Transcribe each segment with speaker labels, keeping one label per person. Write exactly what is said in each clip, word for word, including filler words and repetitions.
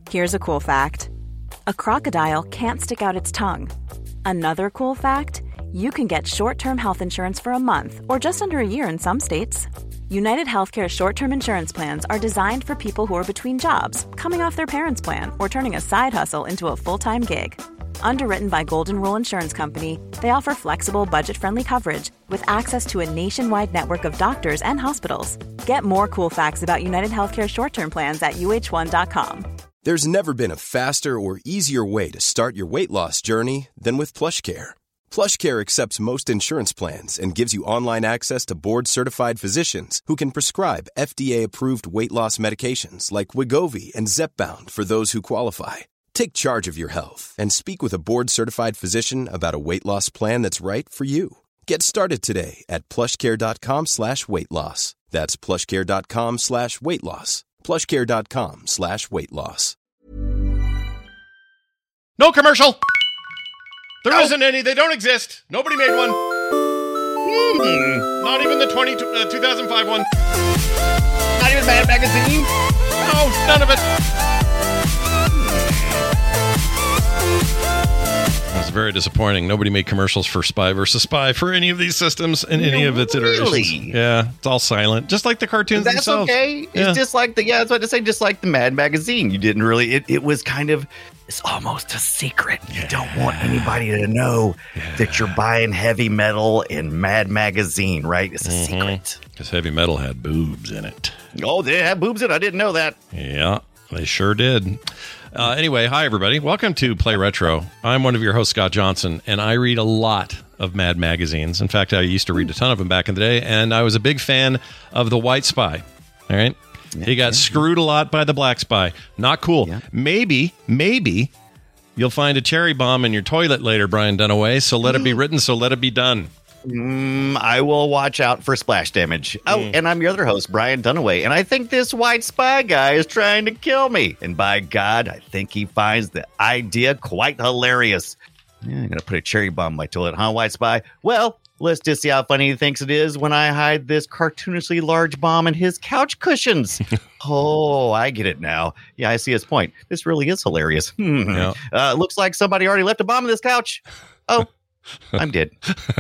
Speaker 1: Here's a cool fact. A crocodile can't stick out its tongue. Another cool fact, you can get short-term health insurance for a month or just under a year in some states. United Healthcare short-term insurance plans are designed for people who are between jobs, coming off their parents' plan, or turning a side hustle into a full-time gig. Underwritten by Golden Rule Insurance Company, they offer flexible, budget-friendly coverage with access to a nationwide network of doctors and hospitals. Get more cool facts about United Healthcare short-term plans at U H one dot com.
Speaker 2: There's never been a faster or easier way to start your weight loss journey than with PlushCare. PlushCare accepts most insurance plans and gives you online access to board-certified physicians who can prescribe F D A-approved weight loss medications like Wegovy and Zepbound for those who qualify. Take charge of your health and speak with a board-certified physician about a weight loss plan that's right for you. Get started today at plushcare.com slash weight loss. That's plushcare.com slash weight loss. plushcare.com slash weight loss.
Speaker 3: No commercial! There no. isn't any. They don't exist. Nobody made one. Mm. Not even the twenty, uh, two thousand five one.
Speaker 4: Not even Mad Magazine?
Speaker 3: No, none of it. That's very disappointing. Nobody made commercials for Spy versus Spy for any of these systems in any no, of its iterations.
Speaker 4: Really?
Speaker 3: Yeah, it's all silent, just like the cartoons
Speaker 4: that's
Speaker 3: themselves.
Speaker 4: That's okay.
Speaker 3: Yeah.
Speaker 4: It's just like the, yeah, I was about to say, just like the Mad Magazine. You didn't really, it, it was kind of, it's almost a secret. You yeah. don't want anybody to know yeah. that you're buying heavy metal in Mad Magazine, right? It's a mm-hmm. secret.
Speaker 3: Because heavy metal had boobs in it.
Speaker 4: Oh, they had boobs in it? I didn't know that.
Speaker 3: Yeah, they sure did. Uh, anyway, hi, everybody. Welcome to Play Retro. I'm one of your hosts, Scott Johnson, and I read a lot of Mad magazines. In fact, I used to read a ton of them back in the day, and I was a big fan of The White Spy. All right? Yeah, he got yeah. screwed a lot by the Black Spy. Not cool. Yeah. Maybe, maybe you'll find a cherry bomb in your toilet later, Brian Dunaway, so let it be written, so let it be done.
Speaker 4: Mm, I will watch out for splash damage. Oh, mm. and I'm your other host, Brian Dunaway, and I think this White Spy guy is trying to kill me. And by God, I think he finds the idea quite hilarious. Yeah, I'm going to put a cherry bomb in my toilet, huh, White Spy? Well, let's just see how funny he thinks it is when I hide this cartoonishly large bomb in his couch cushions. Oh, I get it now. Yeah, I see his point. This really is hilarious. Hmm. Yeah. Uh, looks like somebody already left a bomb in this couch. Oh. I'm dead.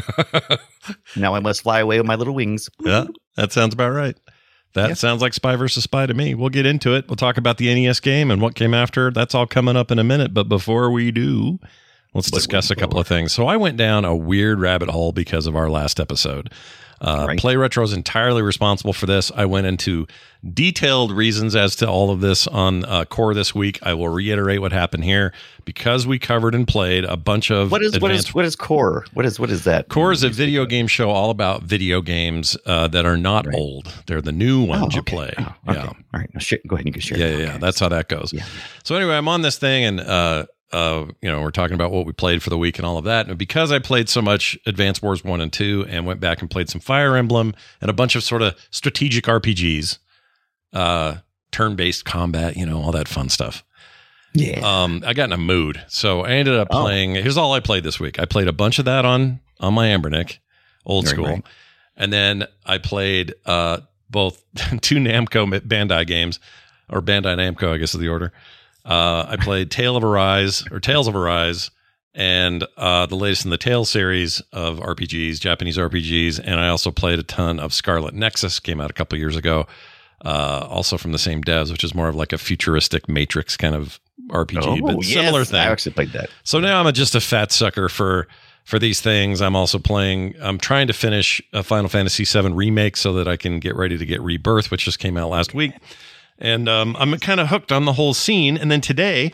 Speaker 4: Now I must fly away with my little wings.
Speaker 3: Yeah, that sounds about right. That yeah. sounds like Spy versus Spy to me. We'll get into it. We'll talk about the N E S game and what came after. That's all coming up in a minute. But before we do, let's but discuss a couple of things. So I went down a weird rabbit hole because of our last episode. Uh, right. Play Retro is entirely responsible for this. I went into detailed reasons as to all of this on uh, Core this week. I will reiterate what happened here because we covered and played a bunch of
Speaker 4: what is
Speaker 3: advanced-
Speaker 4: what is what is Core? What is what is that?
Speaker 3: Core is a video game show all about video games uh, that are not right. old. They're the new ones
Speaker 4: oh,
Speaker 3: you
Speaker 4: okay.
Speaker 3: play.
Speaker 4: Oh, okay.
Speaker 3: Yeah.
Speaker 4: All right. Now, sh- go ahead and you can share.
Speaker 3: Yeah, yeah, yeah. That's how that goes. Yeah. So anyway, I'm on this thing and. Uh, Uh, you know, we're talking about what we played for the week and all of that. And because I played so much Advance Wars one and two and went back and played some Fire Emblem and a bunch of sort of strategic R P Gs, uh, turn-based combat, you know, all that fun stuff.
Speaker 4: Yeah.
Speaker 3: Um, I got in a mood. So I ended up oh. playing, here's all I played this week. I played a bunch of that on, on my Ambernick, old right, school. Right. And then I played uh, both two Namco Bandai games, or Bandai Namco, I guess is the order. Uh, I played Tale of Arise or Tales of Arise and uh, the latest in the Tales series of R P Gs, Japanese R P Gs. And I also played a ton of Scarlet Nexus, came out a couple years ago, uh, also from the same devs, which is more of like a futuristic Matrix kind of R P G, oh, but yes, similar thing.
Speaker 4: I actually played that.
Speaker 3: So now I'm a, just a fat sucker for for these things. I'm also playing, I'm trying to finish a Final Fantasy seven remake so that I can get ready to get Rebirth, which just came out last week. And um, I'm kind of hooked on the whole scene. And then today,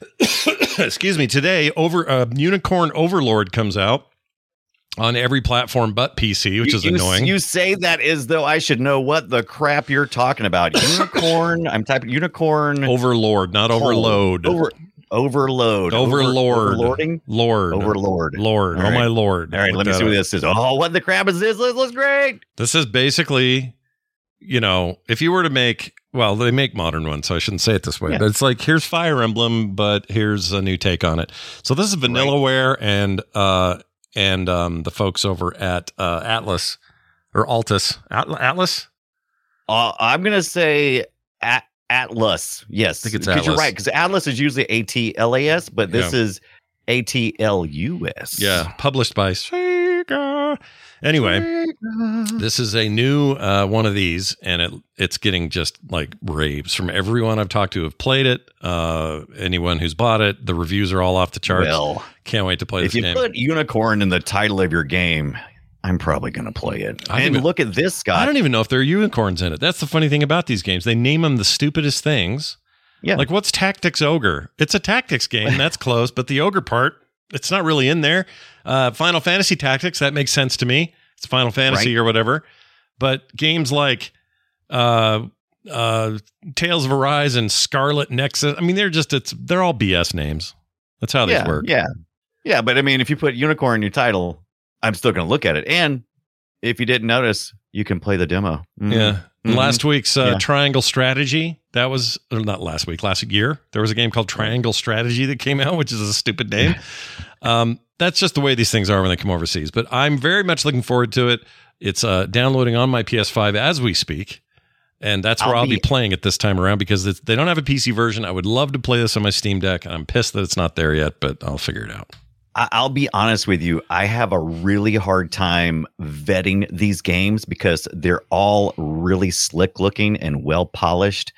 Speaker 3: excuse me, today, over uh, Unicorn Overlord comes out on every platform but P C, which
Speaker 4: you,
Speaker 3: is annoying.
Speaker 4: You say that as though I should know what the crap you're talking about. Unicorn, I'm typing Unicorn
Speaker 3: Overlord, not Overload.
Speaker 4: Over, overload.
Speaker 3: Overlord.
Speaker 4: Overlording?
Speaker 3: Lord.
Speaker 4: Overlord.
Speaker 3: Lord. All oh, right. my Lord.
Speaker 4: All right, let me see what this is. Oh, what the crap is this? This looks great.
Speaker 3: This is basically, you know, if you were to make, well, they make modern ones, so I shouldn't say it this way. Yeah. But it's like, here's Fire Emblem, but here's a new take on it. So this is Vanillaware right. and uh, and um, the folks over at uh, Atlas or Altus. At- Atlas?
Speaker 4: Uh, I'm going to say at- Atlas. Yes.
Speaker 3: I think it's
Speaker 4: Because you're
Speaker 3: Atlas.
Speaker 4: right. Because Atlas is usually A T L A S, but this
Speaker 3: Yeah.
Speaker 4: is A T L U S.
Speaker 3: Yeah, published by Sega. Anyway, this is a new uh, one of these, and it it's getting just like raves from everyone I've talked to who've played it. Uh, anyone who's bought it, the reviews are all off the charts.
Speaker 4: Well,
Speaker 3: can't wait to play
Speaker 4: if
Speaker 3: this
Speaker 4: you
Speaker 3: game.
Speaker 4: put unicorn in the title of your game, I'm probably going to play it.
Speaker 3: I
Speaker 4: and
Speaker 3: even-
Speaker 4: look at this, Scott.
Speaker 3: I don't even know if there are unicorns in it. That's the funny thing about these games. They name them the stupidest things.
Speaker 4: Yeah.
Speaker 3: Like, what's Tactics Ogre? It's a tactics game. That's close. But the ogre part, it's not really in there. Uh, Final Fantasy Tactics, that makes sense to me. It's Final Fantasy
Speaker 4: Right.
Speaker 3: or whatever. But games like uh, uh, Tales of Arise and Scarlet Nexus, I mean, they're just, it's they're all B S names. That's how
Speaker 4: yeah,
Speaker 3: these work.
Speaker 4: Yeah. Yeah. But I mean, if you put unicorn in your title, I'm still going to look at it. And if you didn't notice, you can play the demo. Mhm.
Speaker 3: Yeah.
Speaker 4: Mhm.
Speaker 3: Last week's uh,
Speaker 4: Yeah.
Speaker 3: Triangle Strategy, that was, or not last week, last year, there was a game called Triangle Strategy that came out, which is a stupid name. um, that's just the way these things are when they come overseas. But I'm very much looking forward to it. It's uh, downloading on my P S five as we speak. And that's where I'll,
Speaker 4: I'll
Speaker 3: be,
Speaker 4: be-
Speaker 3: playing it this time around because it's, they don't have a P C version. I would love to play this on my Steam Deck. And I'm pissed that it's not there yet, but I'll figure it out.
Speaker 4: I- I'll be honest with you. I have a really hard time vetting these games because they're all really slick looking and well polished.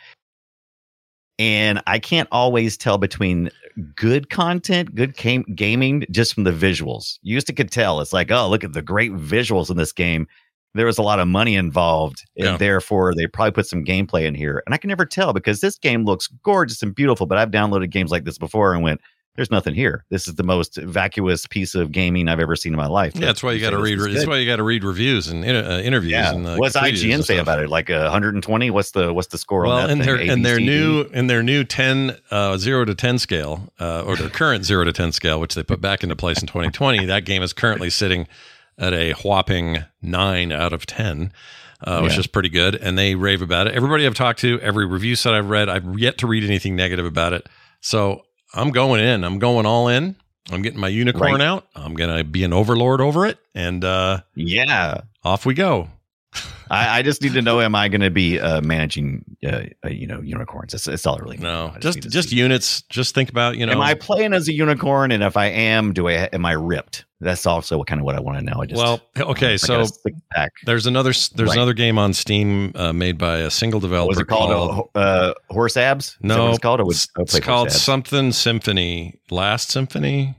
Speaker 4: And I can't always tell between good content, good game- gaming, just from the visuals. You used to could tell. It's like, oh, look at the great visuals in this game. There was a lot of money involved, and
Speaker 3: Yeah.
Speaker 4: therefore they probably put some gameplay in here. And I can never tell because this game looks gorgeous and beautiful, but I've downloaded games like this before and went, there's nothing here. This is the most vacuous piece of gaming I've ever seen in my life.
Speaker 3: Yeah, that's why you got to
Speaker 4: say
Speaker 3: read.
Speaker 4: this is
Speaker 3: That's
Speaker 4: good.
Speaker 3: why you got to read reviews and uh, interviews.
Speaker 4: Yeah.
Speaker 3: And uh,
Speaker 4: What's
Speaker 3: previews
Speaker 4: I G N
Speaker 3: and
Speaker 4: say
Speaker 3: stuff.
Speaker 4: about it? Like uh, one hundred twenty? What's the what's the score
Speaker 3: Well,
Speaker 4: on that?
Speaker 3: and
Speaker 4: thing?
Speaker 3: their
Speaker 4: A,
Speaker 3: and
Speaker 4: B,
Speaker 3: their
Speaker 4: C, D?
Speaker 3: new and their new ten uh, zero to ten scale, uh, or their current zero to ten scale, which they put back into place in twenty twenty. That game is currently sitting at a whopping nine out of ten, uh, which
Speaker 4: Yeah.
Speaker 3: is pretty good. And they rave about it. Everybody I've talked to, every review set I've read, I've yet to read anything negative about it. So I'm going in. I'm going all in. I'm getting my unicorn
Speaker 4: Right.
Speaker 3: out. I'm gonna be an overlord over it, and uh,
Speaker 4: Yeah.
Speaker 3: off we go.
Speaker 4: I, I just need to know, am I going to be uh, managing, uh, uh, you know, unicorns? That's, that's all I really need.
Speaker 3: No,
Speaker 4: I
Speaker 3: just
Speaker 4: need to
Speaker 3: just
Speaker 4: see.
Speaker 3: units. Just think about you know.
Speaker 4: Am I playing as a unicorn? And if I am, do I am I ripped? That's also kind of what I want to know. I just
Speaker 3: well, okay,
Speaker 4: I
Speaker 3: so
Speaker 4: got a six pack.
Speaker 3: there's another there's
Speaker 4: Right.
Speaker 3: another game on Steam uh, made by a single developer.
Speaker 4: What was it called? Uh, uh, Horse Abs? Is that
Speaker 3: no,
Speaker 4: what it's called? I would,
Speaker 3: it's,
Speaker 4: I would
Speaker 3: it's
Speaker 4: play
Speaker 3: called
Speaker 4: Horse Abs.
Speaker 3: something Symphony. Last Symphony.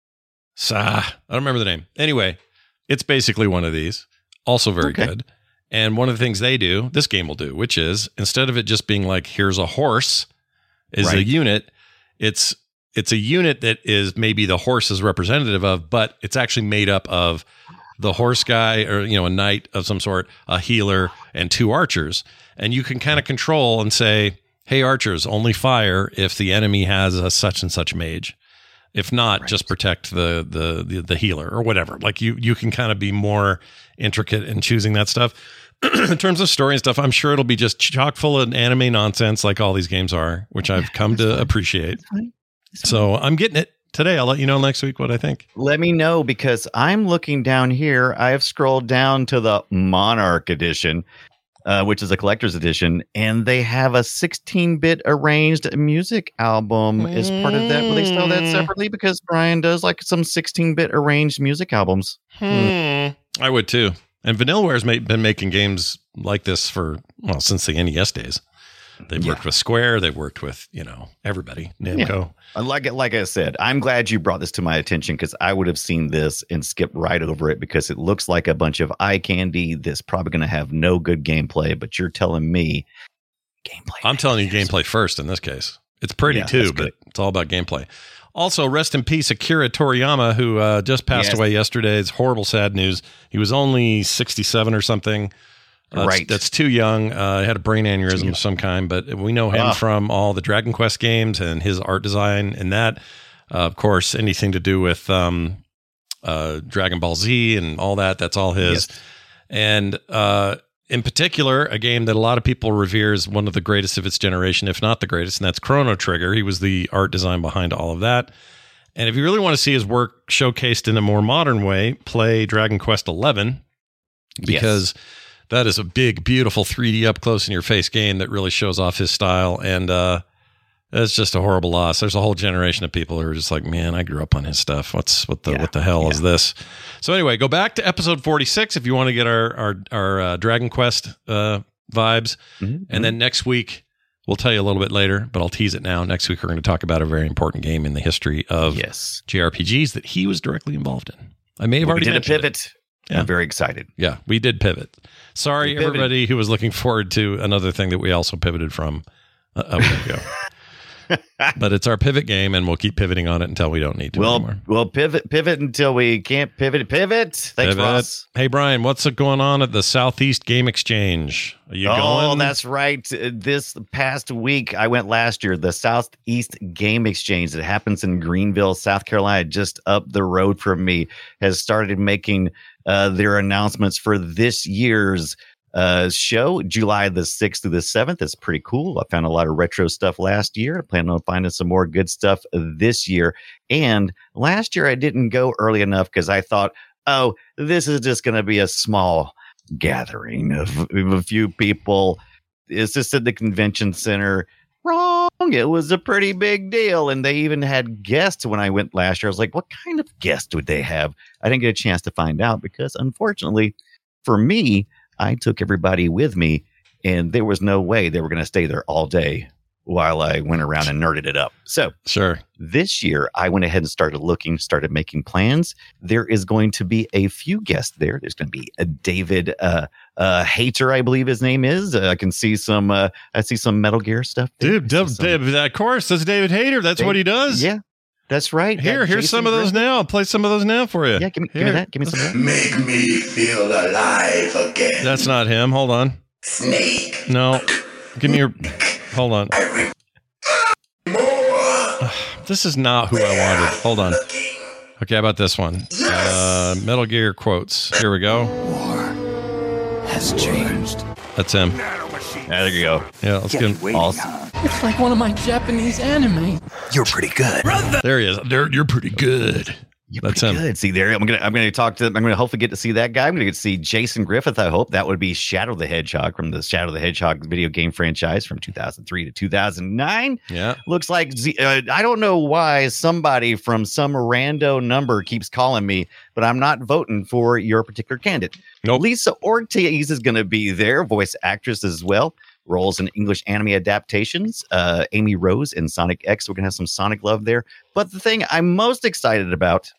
Speaker 3: Sa, I don't remember the name. Anyway, it's basically one of these. Also very
Speaker 4: Okay.
Speaker 3: good. And one of the things they do, this game will do, which is instead of it just being like, here's a horse, is a
Speaker 4: Right.
Speaker 3: unit. It's it's a unit that is maybe the horse is representative of, but it's actually made up of the horse guy or, you know, a knight of some sort, a healer, and two archers. And you can kind of control and say, hey, archers, only fire if the enemy has a such and such mage. If not,
Speaker 4: Right.
Speaker 3: just protect the, the the the healer or whatever. Like you you can kind of be more intricate in choosing that stuff. In terms of story and stuff, I'm sure it'll be just chock full of anime nonsense like all these games are, which I've come to appreciate. So I'm getting it today. I'll let you know next week what I think.
Speaker 4: Let me know because I'm looking down here. I have scrolled down to the Monarch edition, uh, which is a collector's edition, and they have a sixteen-bit arranged music album as part of that. Will they sell that separately? Because Brian does like some sixteen-bit arranged music albums.
Speaker 3: Hmm. I would too. And Vanillaware's ma- been making games like this for, well, since the N E S days. They've
Speaker 4: Yeah.
Speaker 3: worked with Square. They've worked with, you know, everybody. Namco.
Speaker 4: Uh, Like like I said, I'm glad you brought this to my attention because I would have seen this and skipped right over it because it looks like a bunch of eye candy that's probably going to have no good gameplay. But you're telling me gameplay.
Speaker 3: I'm telling you
Speaker 4: matters.
Speaker 3: gameplay first in this case. It's pretty
Speaker 4: Yeah,
Speaker 3: too,
Speaker 4: that's
Speaker 3: but
Speaker 4: good.
Speaker 3: it's all about gameplay. Also, rest in peace, Akira Toriyama, who uh, just passed
Speaker 4: Yes.
Speaker 3: away yesterday. It's horrible, sad news. He was only sixty-seven or something. Uh, that's-
Speaker 4: Right.
Speaker 3: That's too young. Uh, he had a brain aneurysm
Speaker 4: young.
Speaker 3: of some kind, but we know him
Speaker 4: Ah.
Speaker 3: from all the Dragon Quest games and his art design and that. Uh, of course, anything to do with um, uh, Dragon Ball Z and all that, that's all his.
Speaker 4: Yes.
Speaker 3: And uh, in particular, a game that a lot of people revere as one of the greatest of its generation, if not the greatest, and that's Chrono Trigger. He was the art design behind all of that. And if you really want to see his work showcased in a more modern way, play Dragon Quest eleven, because that is a big, beautiful three D up close in your face game that really shows off his style. And uh, it's just a horrible loss. There's a whole generation of people who are just like, man, I grew up on his stuff. What's what the yeah, what the hell yeah. is this? So anyway, go back to episode forty-six if you want to get our our our uh, Dragon Quest uh, vibes. Mm-hmm. And then next week we'll tell you a little bit later, but I'll tease it now. Next week we're going to talk about a very important game in the history of
Speaker 4: yes.
Speaker 3: J R P Gs that he was directly involved in. I may have
Speaker 4: well,
Speaker 3: already
Speaker 4: we did
Speaker 3: mentioned
Speaker 4: a pivot.
Speaker 3: It. Yeah.
Speaker 4: I'm very excited.
Speaker 3: Yeah, we did pivot. Sorry, we everybody who was looking forward to another thing that we also pivoted from a, a week ago. But it's our pivot game, and we'll keep pivoting on it until we don't need to
Speaker 4: we'll,
Speaker 3: anymore.
Speaker 4: We'll pivot, pivot until we can't pivot. Pivot. Thanks,
Speaker 3: pivot.
Speaker 4: Ross.
Speaker 3: Hey, Brian, what's going on at the Southeast Game Exchange? Are you
Speaker 4: oh,
Speaker 3: going?
Speaker 4: Oh, that's right. This past week, I went last year. The Southeast Game Exchange that happens in Greenville, South Carolina, just up the road from me, has started making uh, their announcements for this year's Uh, show, July the sixth through the seventh. It's pretty cool. I found a lot of retro stuff last year. I plan on finding some more good stuff this year. And last year I didn't go early enough because I thought, oh, this is just going to be a small gathering of, of a few people. It's just at the convention center. Wrong. It was a pretty big deal. And they even had guests when I went last year. I was like, what kind of guests would they have? I didn't get a chance to find out because unfortunately for me, I took everybody with me, and there was no way they were going to stay there all day while I went around and nerded it up. So
Speaker 3: sure.
Speaker 4: This year, I went ahead and started looking, started making plans. There is going to be a few guests there. There's going to be a David uh, uh, Hayter, I believe his name is. Uh, I can see some. Uh, I see some Metal Gear stuff there.
Speaker 3: Dude, Dave, Dave, of course, that's David Hayter. That's Dave, what he does.
Speaker 4: Yeah. That's right.
Speaker 3: Here, here's Jason some of those Griffin. Now. I'll play some of those now for you.
Speaker 4: Yeah, give me, give me that. Give me some of that.
Speaker 5: Make me feel alive again.
Speaker 3: That's not him. Hold on.
Speaker 5: Snake.
Speaker 3: No. Give me your... Hold on.
Speaker 5: More.
Speaker 3: This is not who I wanted. Hold on. Okay, how about this one?
Speaker 5: Yes.
Speaker 3: Uh, Metal Gear quotes. Here we go.
Speaker 5: War has changed.
Speaker 3: That's him.
Speaker 4: Yeah, there you go.
Speaker 3: Yeah, let's get him.
Speaker 4: Awesome.
Speaker 6: It's like one of my Japanese anime.
Speaker 5: You're pretty good.
Speaker 3: There he is. There, you're pretty good.
Speaker 4: You're
Speaker 3: That's
Speaker 4: pretty
Speaker 3: him.
Speaker 4: good. See there, I'm gonna I'm gonna talk to. I'm gonna hopefully get to see that guy. I'm gonna get to see Jason Griffith. I hope that would be Shadow the Hedgehog from the Shadow the Hedgehog video game franchise from two thousand three to two thousand nine.
Speaker 3: Yeah,
Speaker 4: looks like Z, uh, I don't know why somebody from some rando number keeps calling me, but I'm not voting for your particular candidate.
Speaker 3: Nope.
Speaker 4: Lisa Ortiz is gonna be there, voice actress as well. Roles in English anime adaptations. Uh, Amy Rose in Sonic X. We're gonna have some Sonic love there. But the thing I'm most excited about.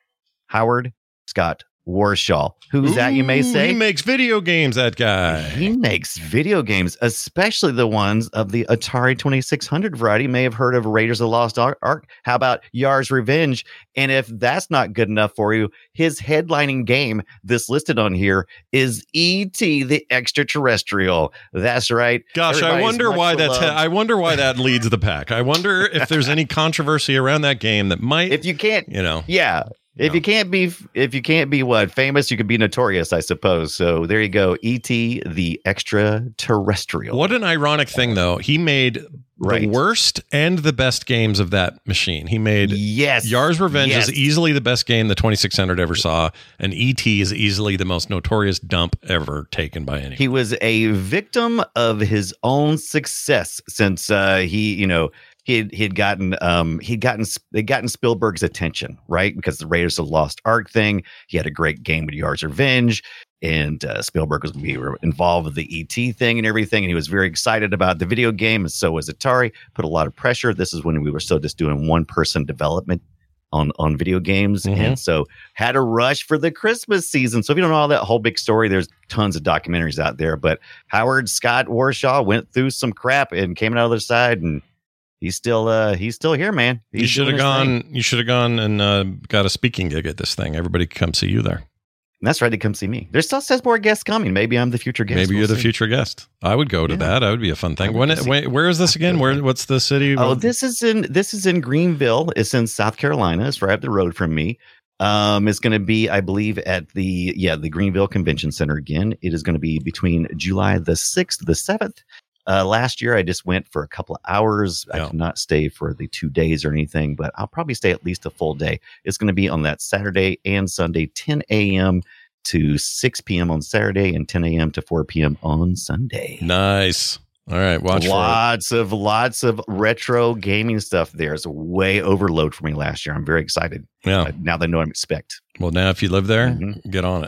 Speaker 4: Howard Scott Warshaw. Who's Ooh, that, you may say?
Speaker 3: He makes video games, that guy.
Speaker 4: He makes video games, especially the ones of the Atari twenty-six hundred variety. You may have heard of Raiders of the Lost Ark. How about Yar's Revenge? And if that's not good enough for you, his headlining game that's listed on here is E T the Extraterrestrial. That's right.
Speaker 3: Gosh, Everybody's I wonder why that's he- I wonder why that leads the pack. I wonder if there's any controversy around that game that might
Speaker 4: If you can't,
Speaker 3: you know.
Speaker 4: Yeah. If no. you can't be, if you can't be what famous, you could be notorious, I suppose. So there you go, E T the Extraterrestrial.
Speaker 3: What an ironic thing, though. He made right. the worst and the best games of that machine. He made
Speaker 4: yes,
Speaker 3: Yar's Revenge
Speaker 4: yes.
Speaker 3: is easily the best game the twenty-six hundred ever saw, and E T is easily the most notorious dump ever taken by anyone.
Speaker 4: He was a victim of his own success since uh, he, you know. He had, he had gotten um he'd gotten they'd gotten Spielberg's attention, right? Because the Raiders of the Lost Ark thing. He had a great game with Yar's Revenge, and uh, Spielberg was going to be involved with the E T thing and everything. And he was very excited about the video game, and so was Atari. Put a lot of pressure. This is when we were still just doing one person development on on video games, mm-hmm. and so had a rush for the Christmas season. So if you don't know all that whole big story, there's tons of documentaries out there. But Howard Scott Warshaw went through some crap and came out the other side, and He's still, uh, he's still here, man. He's
Speaker 3: you should have gone. Thing. You should have gone and uh, got a speaking gig at this thing. Everybody could come see you there.
Speaker 4: And that's right. They come see me. There still says more guests coming. Maybe I'm the future guest.
Speaker 3: Maybe
Speaker 4: we'll
Speaker 3: you're
Speaker 4: see.
Speaker 3: the future guest. I would go to yeah. that. That would be a fun thing. When, it, when, where is this again? Where? What's the city?
Speaker 4: Oh, this is in this is in Greenville. It's in South Carolina. It's right up the road from me. Um, it's going to be, I believe, at the yeah the Greenville Convention Center again. It is going to be between July the sixth to the seventh. Uh, last year, I just went for a couple of hours. Yeah. I could not stay for the two days or anything, but I'll probably stay at least a full day. It's going to be on that Saturday and Sunday, ten a.m. to six p.m. on Saturday and ten a.m. to four p.m. on Sunday.
Speaker 3: Nice. All right, watch
Speaker 4: lots
Speaker 3: for it.
Speaker 4: of lots of retro gaming stuff there. It's way overload for me last year. I'm very excited.
Speaker 3: Yeah.
Speaker 4: Uh, now that I know what I expect.
Speaker 3: Well, now if you live there,
Speaker 4: Mm-hmm.
Speaker 3: get on it.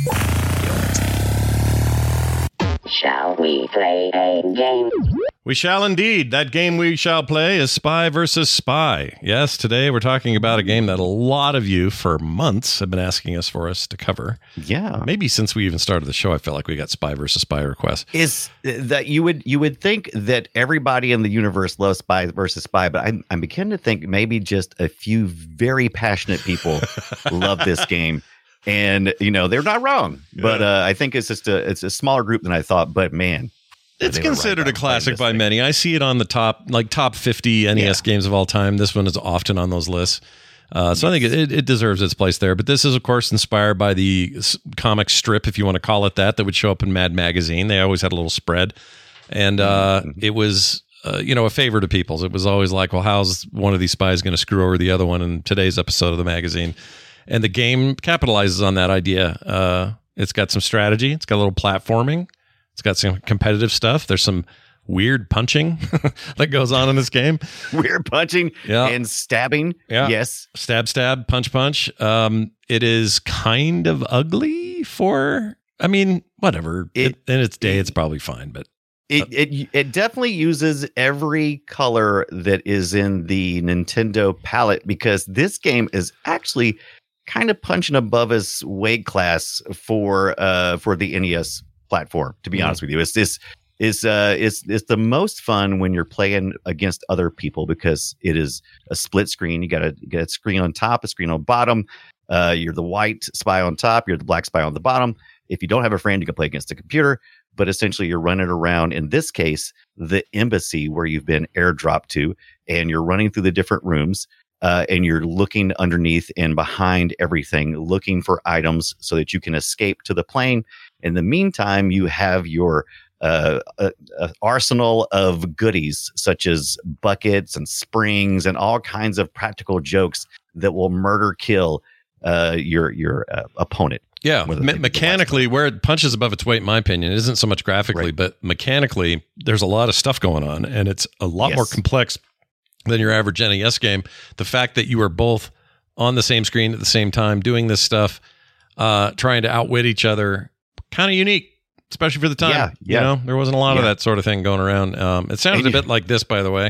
Speaker 7: Shall we play a game?
Speaker 3: We shall indeed. That game we shall play is Spy versus Spy. Yes, today we're talking about a game that a lot of you for months have been asking us for us to cover.
Speaker 4: Yeah.
Speaker 3: Maybe since we even started the show, I feel like we got Spy versus Spy requests.
Speaker 4: Is that you would you would think that everybody in the universe loves Spy versus Spy, but I'm I'm beginning to think maybe just a few very passionate people love this game. And you know, they're not wrong. Yeah. But uh, I think it's just a it's a smaller group than I thought. But man,
Speaker 3: it's considered right a classic by thing. many. I see it on the top, like top fifty N E S yeah. games of all time. This one is often on those lists. Uh, so yes. I think it, it deserves its place there. But this is, of course, inspired by the comic strip, if you want to call it that, that would show up in Mad Magazine. They always had a little spread. And uh, mm-hmm. it was, uh, you know, a favor to people's. It was always like, well, how's one of these spies going to screw over the other one in today's episode of the magazine? And the game capitalizes on that idea. Uh, it's got some strategy. It's got a little platforming. It's got some competitive stuff. There's some weird punching that goes on in this game.
Speaker 4: Weird punching
Speaker 3: yeah.
Speaker 4: and stabbing.
Speaker 3: Yeah.
Speaker 4: Yes.
Speaker 3: Stab, stab, punch, punch. Um, it is kind of ugly for, I mean, whatever. It, it, in its day, it, it's probably fine, but.
Speaker 4: It, it it definitely uses every color that is in the Nintendo palette, because this game is actually kind of punching above its weight class for uh for the N E S platform. To be mm. honest with you, it's this is uh it's it's the most fun when you're playing against other people, because it is a split screen. You got a, you got a screen on top, a screen on bottom. Uh, you're the white spy on top. You're the black spy on the bottom. If you don't have a friend, you can play against the computer. But essentially, you're running around, in this case, the embassy where you've been airdropped to, and you're running through the different rooms, uh, and you're looking underneath and behind everything, looking for items so that you can escape to the plane. In the meantime, you have your uh, uh, uh, arsenal of goodies, such as buckets and springs and all kinds of practical jokes that will murder kill uh, your your uh, opponent.
Speaker 3: Yeah, Me- mechanically, where it punches above its weight, in my opinion, it isn't so much graphically, right. but mechanically, there's a lot of stuff going on, and it's a lot yes. more complex than your average N E S game. The fact that you are both on the same screen at the same time doing this stuff, uh, trying to outwit each other, kind of unique, especially for the time.
Speaker 4: Yeah, yeah.
Speaker 3: You know, there wasn't a lot yeah. of that sort of thing going around. Um, it sounded and a bit like this, by the way.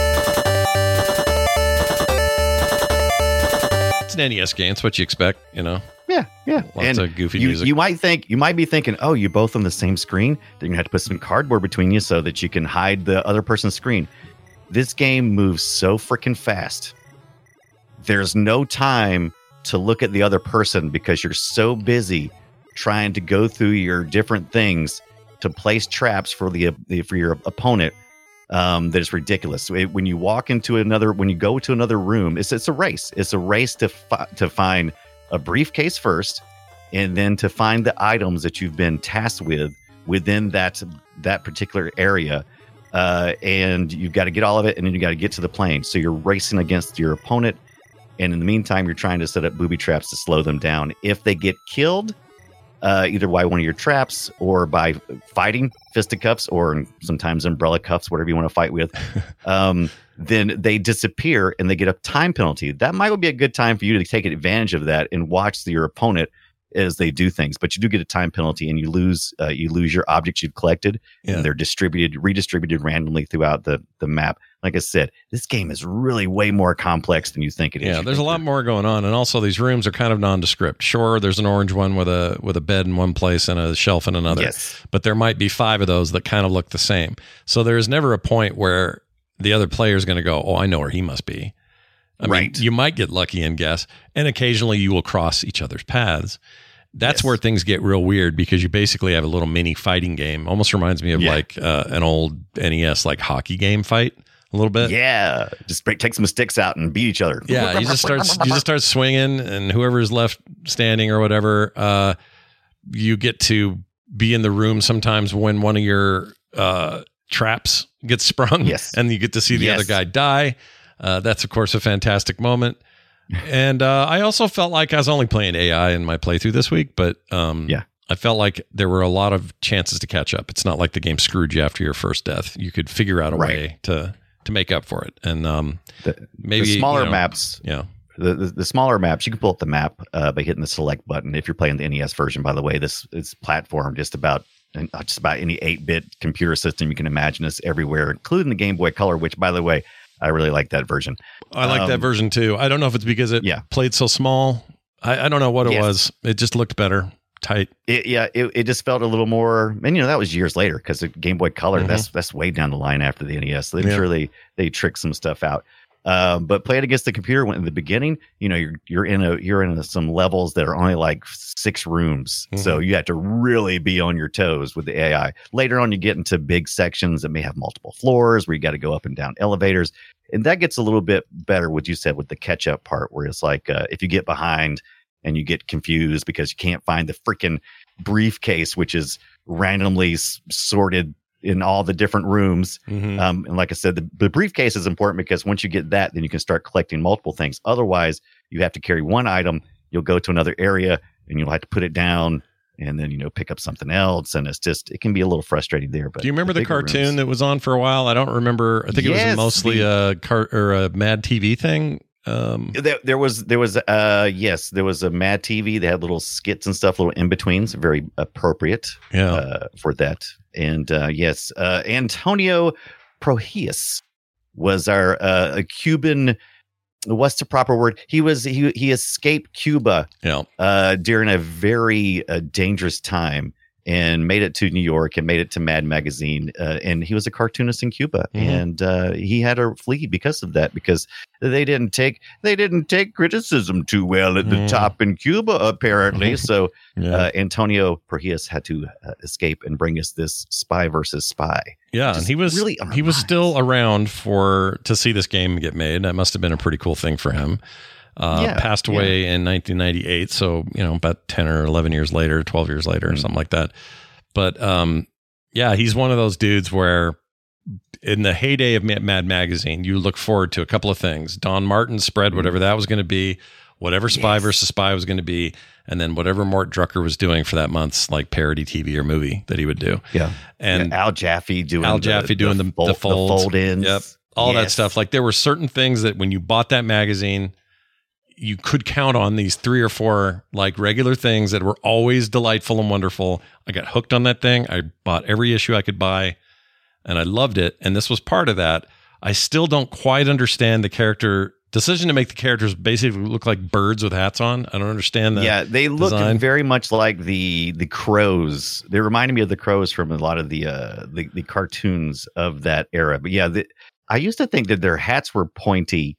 Speaker 3: It's an N E S game. It's what you expect, you know.
Speaker 4: Yeah, yeah.
Speaker 3: Lots
Speaker 4: and
Speaker 3: of goofy
Speaker 4: you,
Speaker 3: music.
Speaker 4: You might think, you might be thinking, oh, you're both on the same screen. Then you have to put some cardboard between you so that you can hide the other person's screen. This game moves so freaking fast. There's no time to look at the other person because you're so busy trying to go through your different things to place traps for the, the for your opponent. Um, that is ridiculous. It, when you walk into another, when you go to another room, it's it's a race. It's a race to fi- to find a briefcase first, and then to find the items that you've been tasked with within that that particular area. Uh, and you've got to get all of it, and then you got to get to the plane. So you're racing against your opponent, and in the meantime, you're trying to set up booby traps to slow them down. If they get killed, uh, either by one of your traps or by fighting fisticuffs, or sometimes umbrella cuffs, whatever you want to fight with, um, then they disappear and they get a time penalty. That might be a good time for you to take advantage of that and watch your opponent as they do things. But you do get a time penalty, and you lose uh, you lose your objects you've collected, yeah. and they're distributed, redistributed randomly throughout the, the map. Like I said, this game is really way more complex than you think it is.
Speaker 3: Yeah, there's a lot more going on, and also these rooms are kind of nondescript. Sure, there's an orange one with a with a bed in one place and a shelf in another.
Speaker 4: Yes.
Speaker 3: But there might be five of those that kind of look the same. So there's never a point where the other player is going to go, oh, I know where he must be. I
Speaker 4: right.
Speaker 3: mean, you might get lucky and guess, and occasionally you will cross each other's paths. That's yes. where things get real weird, because you basically have a little mini fighting game. Almost reminds me of yeah. like uh, an old N E S like hockey game fight a little bit.
Speaker 4: Yeah, just break, take some sticks out and beat each other.
Speaker 3: Yeah, you just start you just start swinging, and whoever's left standing or whatever, uh, you get to be in the room sometimes when one of your uh, traps gets sprung,
Speaker 4: yes.
Speaker 3: and you get to see the
Speaker 4: yes.
Speaker 3: other guy die. Uh, that's of course a fantastic moment. And uh, I also felt like I was only playing A I in my playthrough this week, but um,
Speaker 4: yeah.
Speaker 3: I felt like there were a lot of chances to catch up. It's not like the game screwed you after your first death. You could figure out a right. way to to make up for it. And um,
Speaker 4: the,
Speaker 3: maybe
Speaker 4: the smaller
Speaker 3: you know,
Speaker 4: maps.
Speaker 3: Yeah.
Speaker 4: The, the the smaller maps, you can pull up the map uh, by hitting the select button. If you're playing the N E S version, by the way, this is platform just about just about any eight-bit computer system you can imagine is everywhere, including the Game Boy Color, which, by the way, I really like that version.
Speaker 3: I like um, that version too. I don't know if it's because it
Speaker 4: yeah.
Speaker 3: played so small. I, I don't know what it
Speaker 4: yes.
Speaker 3: was. It just looked better. Tight.
Speaker 4: It, yeah, it, it just felt a little more, and you know that was years later because the Game Boy Color mm-hmm. that's that's way down the line after the N E S. So I'm yeah. sure they they tricked some stuff out. Um, but playing against the computer when in the beginning, you know, you're you're in a you're in a, some levels that are only like six rooms, mm-hmm. so you have to really be on your toes with the A I. Later on, you get into big sections that may have multiple floors where you got to go up and down elevators, and that gets a little bit better. What you said with the catch up part, where it's like uh, if you get behind and you get confused because you can't find the freaking briefcase, which is randomly s- sorted in all the different rooms. Mm-hmm. Um, and like I said, the, the briefcase is important because once you get that, then you can start collecting multiple things. Otherwise, you have to carry one item. You'll go to another area and you'll have to put it down and then, you know, pick up something else. And it's just, it can be a little frustrating there. But
Speaker 3: do you remember the,
Speaker 4: the
Speaker 3: cartoon
Speaker 4: rooms,
Speaker 3: that was on for a while? I don't remember. I think yes, it was mostly the, a car or a Mad T V thing. Um,
Speaker 4: there, there was, there was, uh, yes, there was a Mad T V. They had little skits and stuff, little in betweens, very appropriate
Speaker 3: yeah.
Speaker 4: uh, for that. And uh, yes, uh, Antonio Prohius was our uh, a Cuban. What's the proper word? He was he he escaped Cuba
Speaker 3: yeah.
Speaker 4: uh, during a very uh, dangerous time and made it to New York and made it to Mad Magazine. Uh, and he was a cartoonist in Cuba, mm-hmm. and uh, he had to flee because of that because they didn't take they didn't take criticism too well at the mm. top in Cuba apparently. So yeah. uh, Antonio Prohius had to uh, escape and bring us this Spy versus Spy.
Speaker 3: Yeah, and he was really he was still around for to see this game get made. That must have been a pretty cool thing for him. Uh, yeah, passed away yeah. in nineteen ninety-eight, so you know about ten or eleven years later, twelve years later, mm-hmm. or something like that. But um, yeah, he's one of those dudes where in the heyday of Mad Magazine, you look forward to a couple of things: Don Martin's spread, whatever that was going to be, whatever Spy yes. versus Spy was going to be, and then whatever Mort Drucker was doing for that month's like parody T V or movie that he would do.
Speaker 4: Yeah,
Speaker 3: and
Speaker 4: yeah, Al Jaffe doing
Speaker 3: Al Jaffe
Speaker 4: the,
Speaker 3: doing the, the, fold, the folds,
Speaker 4: the fold-ins,
Speaker 3: yep, all
Speaker 4: yes.
Speaker 3: that stuff. Like there were certain things that when you bought that magazine, you could count on these three or four like regular things that were always delightful and wonderful. I got hooked on that thing. I bought every issue I could buy and I loved it. And this was part of that. I still don't quite understand the character decision to make the characters basically look like birds with hats on. I don't understand that.
Speaker 4: Yeah, they look
Speaker 3: design.
Speaker 4: very much like the the crows. They reminded me of the crows from a lot of the uh, the, the cartoons of that era. But yeah, the, I used to think that their hats were pointy.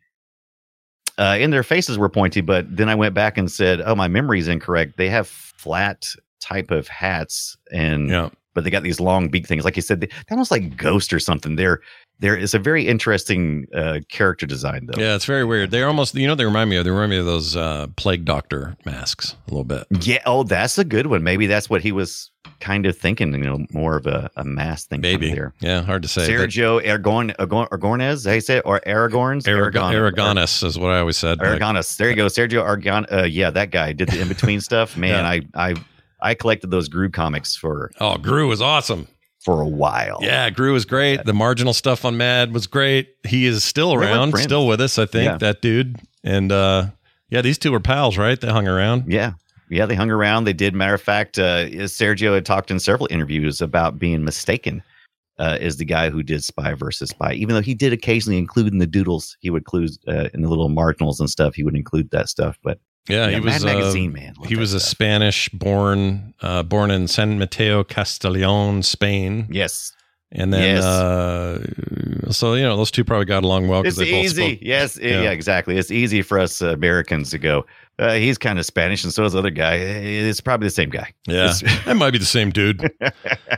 Speaker 4: Uh, and their faces were pointy, but then I went back and said, "Oh, my memory's incorrect. They have flat type of hats, and
Speaker 3: yeah.
Speaker 4: but they got these long beak things. Like you said, they, they almost like Ghost or something. They're there is a very interesting uh, character design, though.
Speaker 3: Yeah, it's very weird. They're almost, you know, they remind me of they remind me of those uh, Plague Doctor masks a little bit.
Speaker 4: Yeah. Oh, that's a good one. Maybe that's what he was kind of thinking. You know, more of a, a mask thing.
Speaker 3: Maybe.
Speaker 4: There.
Speaker 3: Yeah, hard to say.
Speaker 4: Sergio Aragorn, Aragornez, I say, or Aragorns.
Speaker 3: Aragon, Aragonus is what I always said.
Speaker 4: Aragonus. There you go, Sergio Aragon. Uh, yeah, that guy did the in between stuff. Man, yeah. I I I collected those Gru comics for.
Speaker 3: Oh, Gru was awesome.
Speaker 4: For a while.
Speaker 3: Yeah, Gru was great. The marginal stuff on Mad was great. He is still around, still with us, I think, yeah. that dude. And uh, yeah, these two were pals, right? They hung around.
Speaker 4: Yeah. Yeah, they hung around. They did. Matter of fact, uh, Sergio had talked in several interviews about being mistaken uh, as the guy who did Spy versus Spy. Even though he did occasionally include in the doodles, he would include uh, in the little marginals and stuff, he would include that stuff. But
Speaker 3: yeah,
Speaker 4: yeah
Speaker 3: he was
Speaker 4: Mad
Speaker 3: uh,
Speaker 4: Magazine, man.
Speaker 3: He was a stuff. Spanish born, uh, born in San Mateo, Castellon, Spain.
Speaker 4: Yes.
Speaker 3: And then,
Speaker 4: yes.
Speaker 3: uh, so, you know, those two probably got along well.
Speaker 4: It's
Speaker 3: they
Speaker 4: easy.
Speaker 3: both spoke,
Speaker 4: yes. Yeah. yeah, exactly. It's easy for us uh, Americans to go, uh, he's kind of Spanish and so is the other guy. It's probably the same guy.
Speaker 3: Yeah. That might be the same dude.
Speaker 4: uh,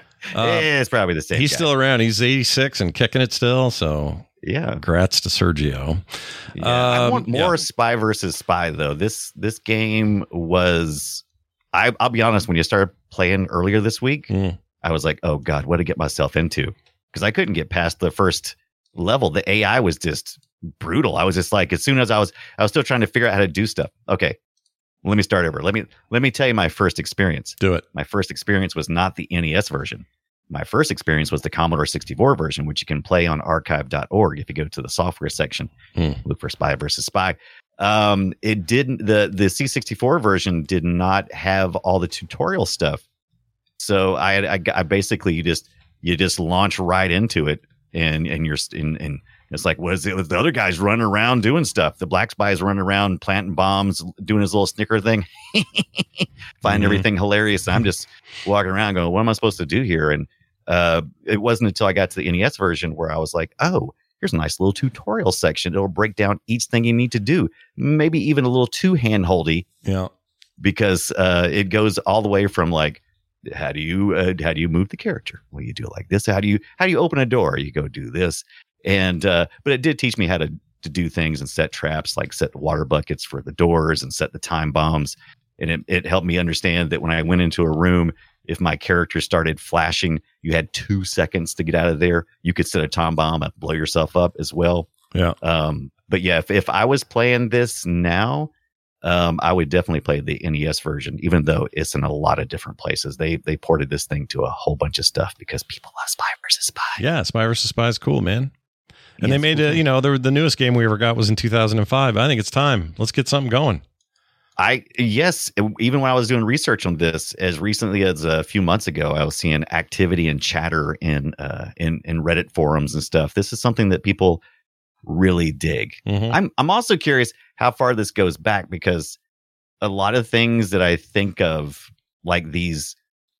Speaker 4: it's probably the same
Speaker 3: He's
Speaker 4: guy.
Speaker 3: still around. He's eighty-six and kicking it still. So,
Speaker 4: yeah.
Speaker 3: Congrats to Sergio.
Speaker 4: Yeah. Um, I want more
Speaker 3: yeah.
Speaker 4: Spy versus Spy, though. This this game was, I, I'll be honest, when you started playing earlier this week, mm. I was like, oh, God, what did I get myself into? Because I couldn't get past the first level. The A I was just brutal. I was just like, as soon as I was, I was still trying to figure out how to do stuff. Okay, let me start over. Let me let me tell you my first experience.
Speaker 3: Do it.
Speaker 4: My first experience was not the N E S version. My first experience was the Commodore sixty-four version, which you can play on archive dot org if you go to the software section.
Speaker 3: Hmm.
Speaker 4: Look for Spy versus Spy. Um, it didn't. the The C sixty-four version did not have all the tutorial stuff. So I, had, I, I basically you just you just launch right into it, and and you're in and it's like, what is it? The other guy's running around doing stuff. The black spy is running around planting bombs, doing his little snicker thing, find mm-hmm. everything hilarious. I'm just walking around going, what am I supposed to do here? And uh, it wasn't until I got to the N E S version where I was like, oh, here's a nice little tutorial section. It'll break down each thing you need to do. Maybe even a little too handholdy.
Speaker 3: Yeah.
Speaker 4: Because uh, it goes all the way from like, how do you uh, how do you move the character? Well, you do it like this. How do you how do you open a door? You go do this. And uh, but it did teach me how to to do things and set traps, like set water buckets for the doors and set the time bombs. And it, it helped me understand that when I went into a room, if my character started flashing, you had two seconds to get out of there. You could set a time bomb and blow yourself up as well.
Speaker 3: Yeah.
Speaker 4: Um, but yeah, if, if I was playing this now, um, I would definitely play the N E S version, even though it's in a lot of different places. They they ported this thing to a whole bunch of stuff because people love Spy versus Spy.
Speaker 3: Yeah, Spy versus Spy is cool, man. And
Speaker 4: yes,
Speaker 3: they made, a, you know, the, the newest game we ever got was in two thousand five. I think it's time. Let's get something going.
Speaker 4: I, yes, even when I was doing research on this, as recently as a few months ago, I was seeing activity and chatter in, uh, in, in Reddit forums and stuff. This is something that people really dig. Mm-hmm. I'm, I'm also curious how far this goes back, because a lot of things that I think of, like these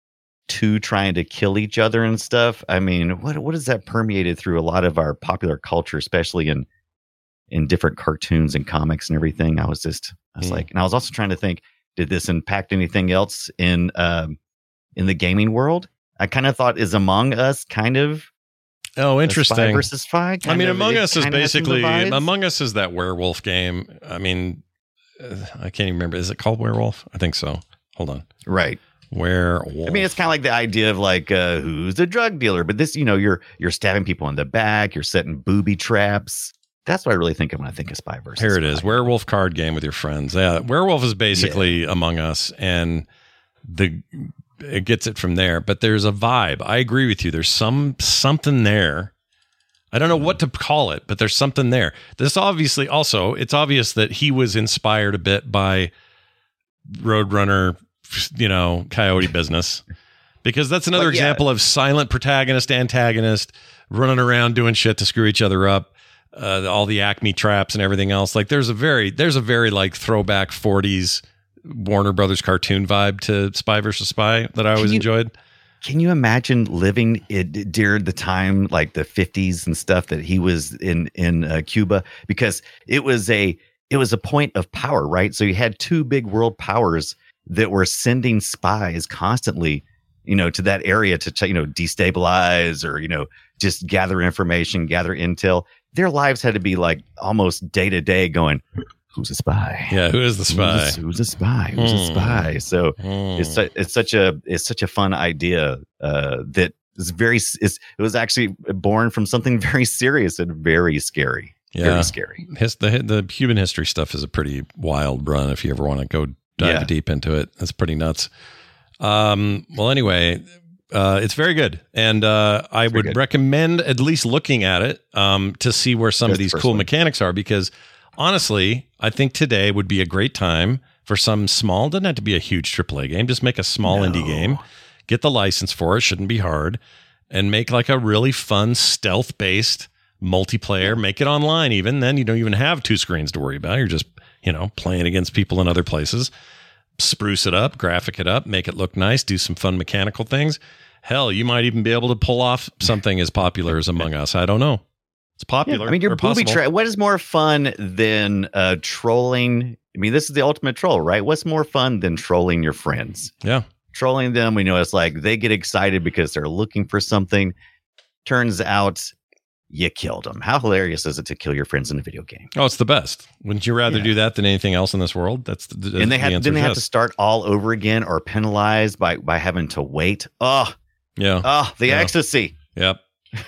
Speaker 4: two trying to kill each other and stuff. I mean, what what is that permeated through a lot of our popular culture, especially in in different cartoons and comics and everything? I was just, I was mm. like, and I was also trying to think, did this impact anything else in um, in the gaming world? I kind of thought, is Among Us kind of
Speaker 3: oh interesting
Speaker 4: Spy versus Spy?
Speaker 3: I mean,
Speaker 4: of,
Speaker 3: Among Us is basically
Speaker 4: Among
Speaker 3: Us is that werewolf game. I mean, uh, I can't even remember. Is it called Werewolf? I think so. Hold on.
Speaker 4: Right.
Speaker 3: Werewolf.
Speaker 4: I mean, it's kind of like the idea of like, uh, who's the drug dealer? But this, you know, you're you're stabbing people in the back, you're setting booby traps. That's what I really think of when I think of Spy versus
Speaker 3: Here it
Speaker 4: Spy.
Speaker 3: is, Werewolf card game with your friends. Yeah, Werewolf is basically yeah. Among Us, and the it gets it from there. But there's a vibe. I agree with you. There's some something there. I don't know what to call it, but there's something there. This obviously also, it's obvious that he was inspired a bit by Roadrunner, you know, Coyote business, because that's another yeah. example of silent protagonist, antagonist, running around doing shit to screw each other up. Uh, all the Acme traps and everything else. Like there's a very, there's a very like throwback forties Warner Brothers cartoon vibe to Spy versus Spy that I always you, enjoyed.
Speaker 4: Can you imagine living it during the time, like the fifties and stuff that he was in, in uh, Cuba? Because it was a, it was a point of power, right? So you had two big world powers that were sending spies constantly, you know, to that area to, you know, destabilize or, you know, just gather information, gather intel. Their lives had to be like almost day to day going, who's a spy?
Speaker 3: Yeah. Who is the spy?
Speaker 4: Who's a, who's a spy? Who's mm. a spy? So mm. it's, su- it's such a, it's such a fun idea uh, that is very, it's, it was actually born from something very serious and very scary.
Speaker 3: Yeah.
Speaker 4: Very scary.
Speaker 3: His, the, the human history stuff is a pretty wild run. If you ever want to go dive yeah. deep into it, that's pretty nuts. Um, well, anyway, uh, it's very good. And, uh, I would good. recommend at least looking at it, um, to see where some There's of these the cool one. mechanics are, because honestly, I think today would be a great time for some small, doesn't have to be a huge triple A game. Just make a small no. indie game, get the license for it. Shouldn't be hard, and make like a really fun stealth based multiplayer, make it online. Even then you don't even have two screens to worry about. You're just, you know, playing against people in other places. Spruce it up, graphic it up, make it look nice, do some fun mechanical things. Hell, you might even be able to pull off something as popular as Among Us. I don't know. It's popular.
Speaker 4: Yeah, I mean, your booby trap. What is more fun than uh, trolling? I mean, this is the ultimate troll, right? What's more fun than trolling your friends?
Speaker 3: Yeah.
Speaker 4: Trolling them, we know it's like they get excited because they're looking for something. Turns out you killed them. How hilarious is it to kill your friends in a video game?
Speaker 3: Oh, it's the best. Wouldn't you rather yeah. do that than anything else in this world? That's the, the
Speaker 4: and they have,
Speaker 3: the
Speaker 4: then they
Speaker 3: yes.
Speaker 4: have to start all over again or penalized by by having to wait. Oh,
Speaker 3: yeah.
Speaker 4: Oh, the
Speaker 3: yeah.
Speaker 4: ecstasy.
Speaker 3: Yep.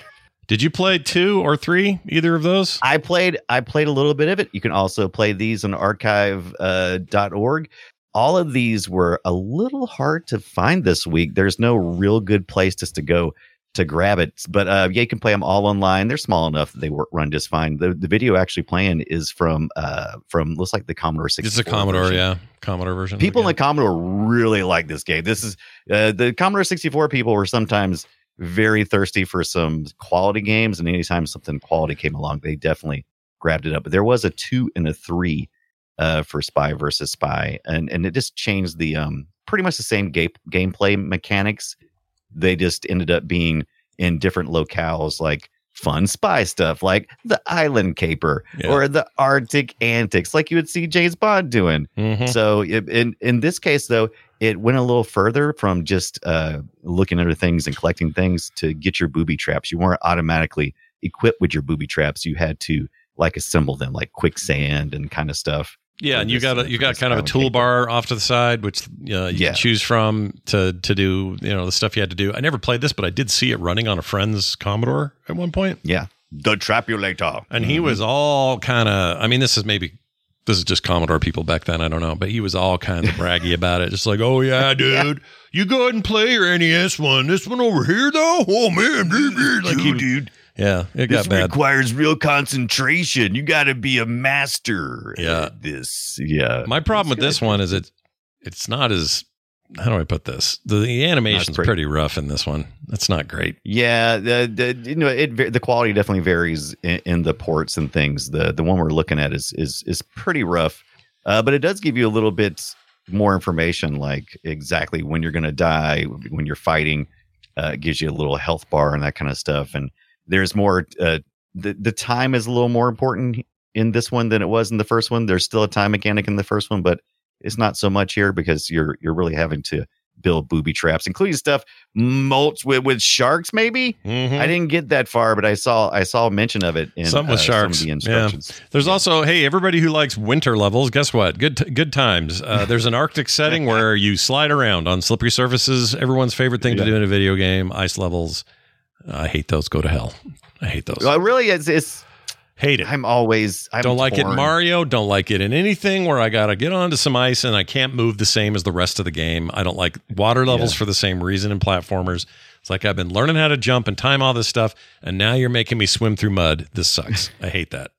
Speaker 3: Did you play two or three? Either of those?
Speaker 4: I played. I played a little bit of it. You can also play these on archive dot org. Uh, All of these were a little hard to find this week. There's no real good place just to go to grab it. But uh, yeah, you can play them all online. They're small enough that they work, run just fine. The the video actually playing is from uh from looks like the Commodore sixty-four.
Speaker 3: It's a Commodore,
Speaker 4: version.
Speaker 3: yeah, Commodore version.
Speaker 4: People in the Commodore really like this game. This is uh, the Commodore sixty-four people were sometimes very thirsty for some quality games, and anytime something quality came along, they definitely grabbed it up. But there was a two and a three uh, for Spy versus Spy, and and it just changed the um pretty much the same game gameplay mechanics. They just ended up being in different locales, like fun spy stuff, like the Island Caper
Speaker 3: yeah.
Speaker 4: or the Arctic Antics, like you would see James Bond doing.
Speaker 3: Mm-hmm.
Speaker 4: So it, in in this case, though, it went a little further from just uh, looking under things and collecting things to get your booby traps. You weren't automatically equipped with your booby traps. You had to like assemble them, like quicksand and kind of stuff.
Speaker 3: Yeah, and you
Speaker 4: this,
Speaker 3: got
Speaker 4: uh,
Speaker 3: a, you
Speaker 4: for
Speaker 3: got
Speaker 4: this
Speaker 3: kind of a
Speaker 4: Island Caper.
Speaker 3: toolbar off to the side, which uh, you
Speaker 4: Yeah.
Speaker 3: can choose from to to do you know the stuff you had to do. I never played this, but I did see it running on a friend's Commodore at one point.
Speaker 4: Yeah, the Trapulator,
Speaker 3: And he was all kind of, I mean, this is maybe, this is just Commodore people back then, I don't know, but he was all kinds of braggy about it. Just like, oh yeah, dude, yeah. you go ahead and play your N E S one. This one over here though, oh man, dude, like he,
Speaker 4: dude.
Speaker 3: Yeah, it got
Speaker 4: this
Speaker 3: bad.
Speaker 4: requires real concentration. You got to be a master.
Speaker 3: Yeah.
Speaker 4: At this, yeah.
Speaker 3: My problem with this one is it, it's not as, how do I put this? The, the animation's pretty, pretty rough in this one. That's not great.
Speaker 4: Yeah, the, the you know it the quality definitely varies in, in the ports and things. The the one we're looking at is is is pretty rough, uh, but it does give you a little bit more information, like exactly when you're going to die, when you're fighting. Uh, it gives you a little health bar and that kind of stuff. And there's more. Uh, the the time is a little more important in this one than it was in the first one. There's still a time mechanic in the first one, but it's not so much here because you're you're really having to build booby traps, including stuff molts with, with sharks. Maybe
Speaker 3: mm-hmm.
Speaker 4: I didn't get that far, but I saw I saw mention of it in
Speaker 3: some with
Speaker 4: uh,
Speaker 3: sharks.
Speaker 4: Some of the instructions.
Speaker 3: Yeah. There's
Speaker 4: yeah.
Speaker 3: also, hey, everybody who likes winter levels, guess what? Good t- good times. Uh, there's an Arctic setting where you slide around on slippery surfaces. Everyone's favorite thing yeah. to do in a video game. Ice levels. I hate those. Go to hell. I hate those.
Speaker 4: Well, really, it's. it's
Speaker 3: Hate it.
Speaker 4: I'm always. I'm
Speaker 3: don't like
Speaker 4: torn.
Speaker 3: it in Mario. Don't like it in anything where I got to get onto some ice and I can't move the same as the rest of the game. I don't like water levels yeah. for the same reason in platformers. It's like I've been learning how to jump and time all this stuff, and now you're making me swim through mud. This sucks. I hate that.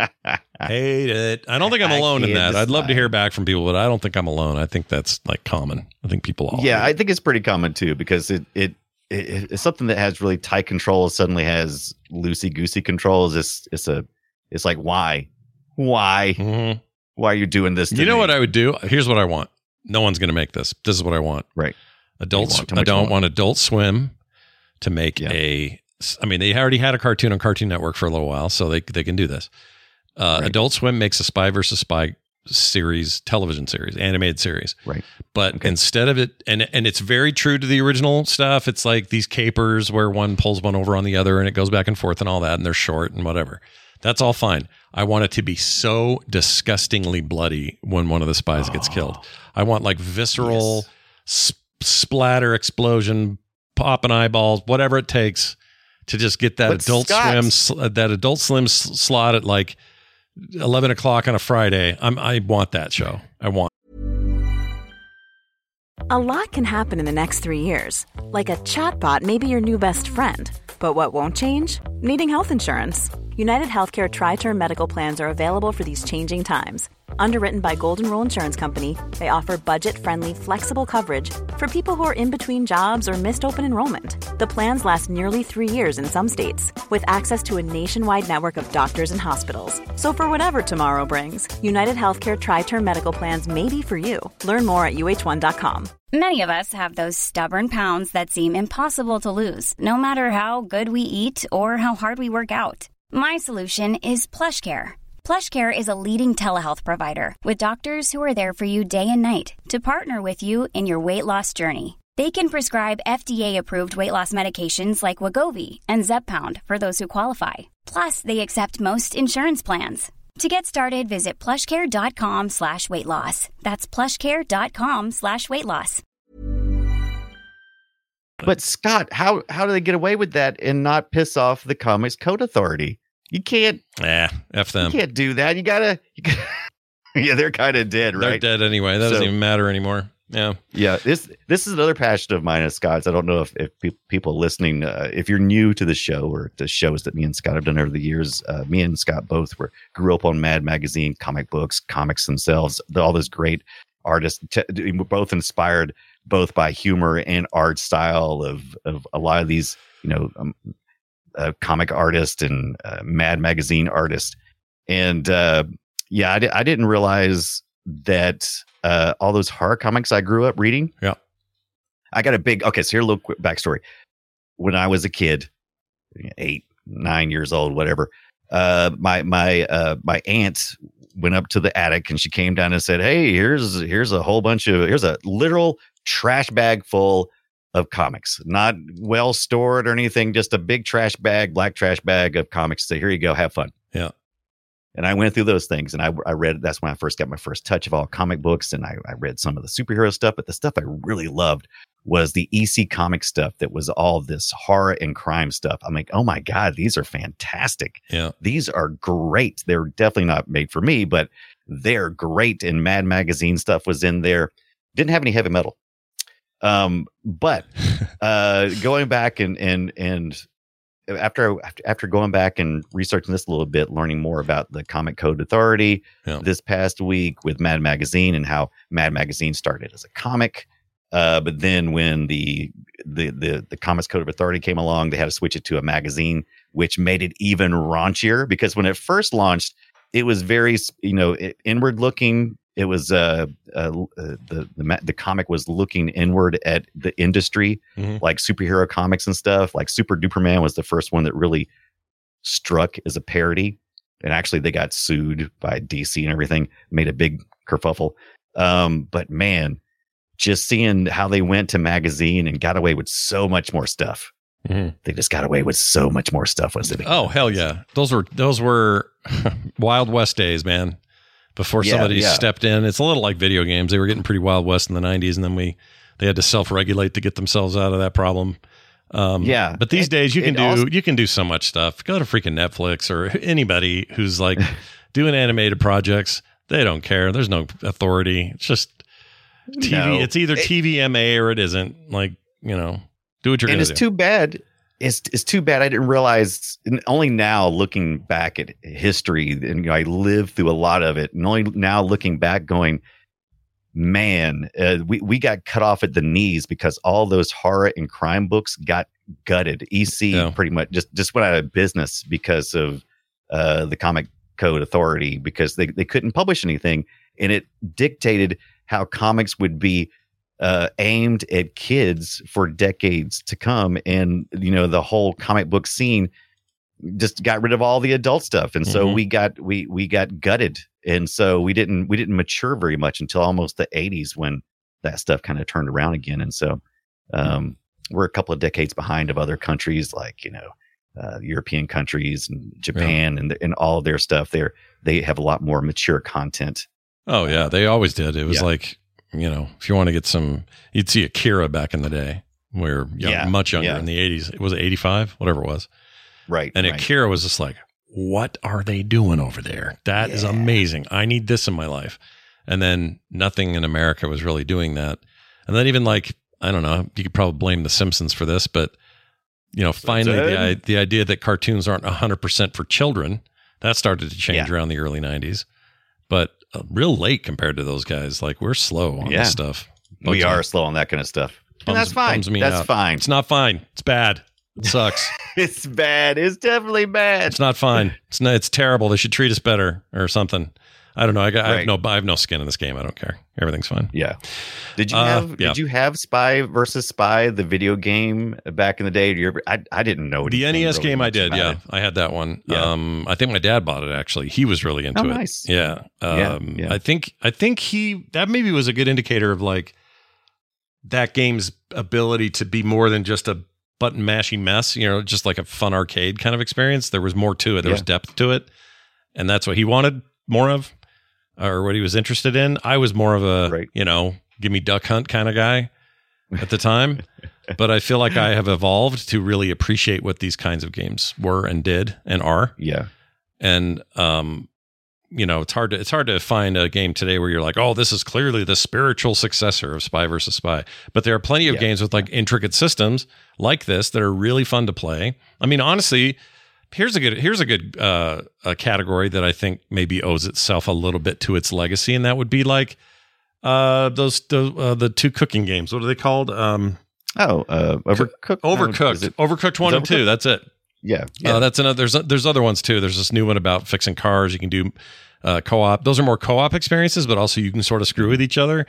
Speaker 3: Hate it. I don't think I'm alone in that. Decide. I'd love to hear back from people, but I don't think I'm alone. I think that's like common. I think people all.
Speaker 4: Yeah, I think it's pretty common too because it it. It, it's something that has really tight controls suddenly has loosey goosey controls. It's it's a it's like why why
Speaker 3: mm-hmm.
Speaker 4: why are you doing this? To
Speaker 3: you know
Speaker 4: me?
Speaker 3: what I would do? Here's what I want. No one's going to make this. This is what I want.
Speaker 4: Right.
Speaker 3: Adults. I don't want? want Adult Swim to make yeah. a. I mean, they already had a cartoon on Cartoon Network for a little while, so they they can do this. Uh, right. Adult Swim makes a Spy versus Spy series, television series, animated series.
Speaker 4: Right.
Speaker 3: But
Speaker 4: okay.
Speaker 3: instead of it, and and it's very true to the original stuff. It's like these capers where one pulls one over on the other and it goes back and forth and all that, and they're short and whatever. That's all fine. I want it to be so disgustingly bloody when one of the spies oh. gets killed. I want like visceral yes. sp- splatter, explosion, popping eyeballs, whatever it takes to just get that
Speaker 4: but
Speaker 3: Adult
Speaker 4: Scott,
Speaker 3: Swim, that Adult Swim slot at like eleven o'clock on a Friday. I'm, I want that show. I want.
Speaker 1: A lot can happen in the next three years. Like a chatbot may be your new best friend. But what won't change? Needing health insurance. United Healthcare Tri-Term Medical Plans are available for these changing times. Underwritten by Golden Rule Insurance Company, they offer budget-friendly, flexible coverage for people who are in between jobs or missed open enrollment. The plans last nearly three years in some states, with access to a nationwide network of doctors and hospitals. So for whatever tomorrow brings, United Healthcare Tri-Term Medical Plans may be for you. Learn more at U H one dot com.
Speaker 8: Many of us have those stubborn pounds that seem impossible to lose, no matter how good we eat or how hard we work out. My solution is PlushCare. PlushCare is a leading telehealth provider with doctors who are there for you day and night to partner with you in your weight loss journey. They can prescribe F D A-approved weight loss medications like Wegovy and Zepbound for those who qualify. Plus, they accept most insurance plans. To get started, visit plushcare.com slash weight loss. That's plushcare.com slash weight loss.
Speaker 4: But Scott, how how do they get away with that and not piss off the Comics Code Authority? You can't.
Speaker 3: Yeah, F them.
Speaker 4: You can't do that. You gotta. You gotta yeah, they're kind of dead, right?
Speaker 3: They're dead anyway. That so, doesn't even matter anymore. Yeah.
Speaker 4: Yeah. This this is another passion of mine, Scott's. I don't know if, if pe- people listening, uh, if you're new to the show or the shows that me and Scott have done over the years, uh, me and Scott both were grew up on Mad Magazine, comic books, comics themselves, all those great artists, t- both inspired both by humor and art style of of a lot of these, you know, um, uh, comic artists and uh, Mad Magazine artists. And uh, yeah, I, di- I didn't realize that uh all those horror comics I grew up reading.
Speaker 3: Yeah.
Speaker 4: I got a big okay, so here a little quick backstory. When I was a kid, eight, nine years old, whatever, uh my my uh my aunt went up to the attic and she came down and said, "Hey, here's here's a whole bunch of here's a literal trash bag full of comics. Not well stored or anything, just a big trash bag, black trash bag of comics. So here you go, have fun."
Speaker 3: Yeah.
Speaker 4: And I went through those things and I, I read, that's when I first got my first touch of all comic books. And I, I read some of the superhero stuff, but the stuff I really loved was the E C comic stuff that was all this horror and crime stuff. I'm like, oh my God, these are fantastic.
Speaker 3: Yeah.
Speaker 4: These are great. They're definitely not made for me, but they're great. And Mad Magazine stuff was in there. Didn't have any heavy metal. Um, but uh, going back and, and, and, After after going back and researching this a little bit, learning more about the Comic Code Authority yeah. this past week with Mad Magazine and how Mad Magazine started as a comic, uh, but then when the the the the Comics Code Authority came along, they had to switch it to a magazine, which made it even raunchier. Because when it first launched, it was very you know inward looking. It was uh, uh, the the the comic was looking inward at the industry, mm-hmm. like superhero comics and stuff. Like Super Duperman was the first one that really struck as a parody, and actually they got sued by D C and everything, made a big kerfuffle. Um, but man, just seeing how they went to magazine and got away with so much more stuff. Mm-hmm. They just got away with so much more stuff once they became
Speaker 3: oh hell yeah, those were those were Wild West days, man. Before
Speaker 4: yeah,
Speaker 3: somebody
Speaker 4: yeah.
Speaker 3: stepped in. It's a little like video games. They were getting pretty Wild West in the nineties, and then we they had to self-regulate to get themselves out of that problem. Um,
Speaker 4: yeah,
Speaker 3: but these
Speaker 4: it,
Speaker 3: days you can do
Speaker 4: also,
Speaker 3: you can do so much stuff. Go to freaking Netflix or anybody who's like doing animated projects. They don't care. There's no authority. It's just T V. No, it's either it, T V M A or it isn't. Like, you know, do what you're going to do.
Speaker 4: And it's too bad. It's it's too bad I didn't realize, and only now looking back at history, and you know, I lived through a lot of it, and only now looking back going, man, uh, we, we got cut off at the knees because all those horror and crime books got gutted. E C yeah. pretty much just, just went out of business because of uh, the Comic Code Authority, because they, they couldn't publish anything, and it dictated how comics would be Uh, aimed at kids for decades to come. And, you know, the whole comic book scene just got rid of all the adult stuff. And so mm-hmm. we got, we, we got gutted. And so we didn't, we didn't mature very much until almost the eighties when that stuff kind of turned around again. And so um, we're a couple of decades behind of other countries, like, you know, uh, European countries and Japan yeah. and, and all of their stuff there. They have a lot more mature content.
Speaker 3: Oh yeah. They always did. It was
Speaker 4: yeah.
Speaker 3: like, you know, if you want to get some, you'd see Akira back in the day. We were young,
Speaker 4: yeah,
Speaker 3: much younger
Speaker 4: yeah.
Speaker 3: in the eighties. It was eighty-five, whatever it was.
Speaker 4: Right.
Speaker 3: And
Speaker 4: right.
Speaker 3: Akira was just like, what are they doing over there? That yeah. is amazing. I need this in my life. And then nothing in America was really doing that. And then even like, I don't know, you could probably blame The Simpsons for this, but, you know, finally the, the idea that cartoons aren't one hundred percent for children, that started to change
Speaker 4: yeah.
Speaker 3: around the early nineties. But uh, real late compared to those guys. Like, we're slow on
Speaker 4: yeah.
Speaker 3: this stuff.
Speaker 4: Bugs we are me. slow on that kind of stuff.
Speaker 3: Bums,
Speaker 4: and that's fine. That's
Speaker 3: out.
Speaker 4: fine.
Speaker 3: It's not fine. It's bad. It sucks.
Speaker 4: It's bad. It's definitely bad.
Speaker 3: It's not fine. It's not, it's terrible. They should treat us better or something. I don't know. I got. Right. I have no. I have no skin in this game. I don't care. Everything's fine.
Speaker 4: Yeah. Did you
Speaker 3: uh,
Speaker 4: have?
Speaker 3: Yeah.
Speaker 4: Did you have Spy versus Spy, the video game back in the day? Did you ever, I I didn't know
Speaker 3: the N E S
Speaker 4: really
Speaker 3: game. I did. Yeah,
Speaker 4: it.
Speaker 3: I had that one.
Speaker 4: Yeah.
Speaker 3: Um, I think my dad bought it. Actually, he was really into
Speaker 4: oh,
Speaker 3: it.
Speaker 4: Nice.
Speaker 3: Yeah. Um,
Speaker 4: yeah, yeah.
Speaker 3: I think. I think he. That maybe was a good indicator of like that game's ability to be more than just a button mashing mess. You know, just like a fun arcade kind of experience. There was more to it. There yeah. was depth to it, and that's what he wanted more of. Or what he was interested in. I was more of a, right. you know, give me Duck Hunt kind of guy at the time. but I feel like I have evolved to really appreciate what these kinds of games were and did and are.
Speaker 4: Yeah.
Speaker 3: And, um, you know, it's hard to it's hard to find a game today where you're like, oh, this is clearly the spiritual successor of Spy versus Spy. But there are plenty of yeah. games with like intricate systems like this that are really fun to play. I mean, honestly, here's a good here's a good uh, a category that I think maybe owes itself a little bit to its legacy, and that would be like uh, those the uh, the two cooking games. What are they called? Um,
Speaker 4: oh, uh, Overcooked.
Speaker 3: Overcooked.
Speaker 4: No, it,
Speaker 3: Overcooked one and two. That's it.
Speaker 4: Yeah, yeah.
Speaker 3: Uh, that's another. There's there's other ones too. There's this new one about fixing cars. You can do uh, co-op. Those are more co-op experiences, but also you can sort of screw with each other.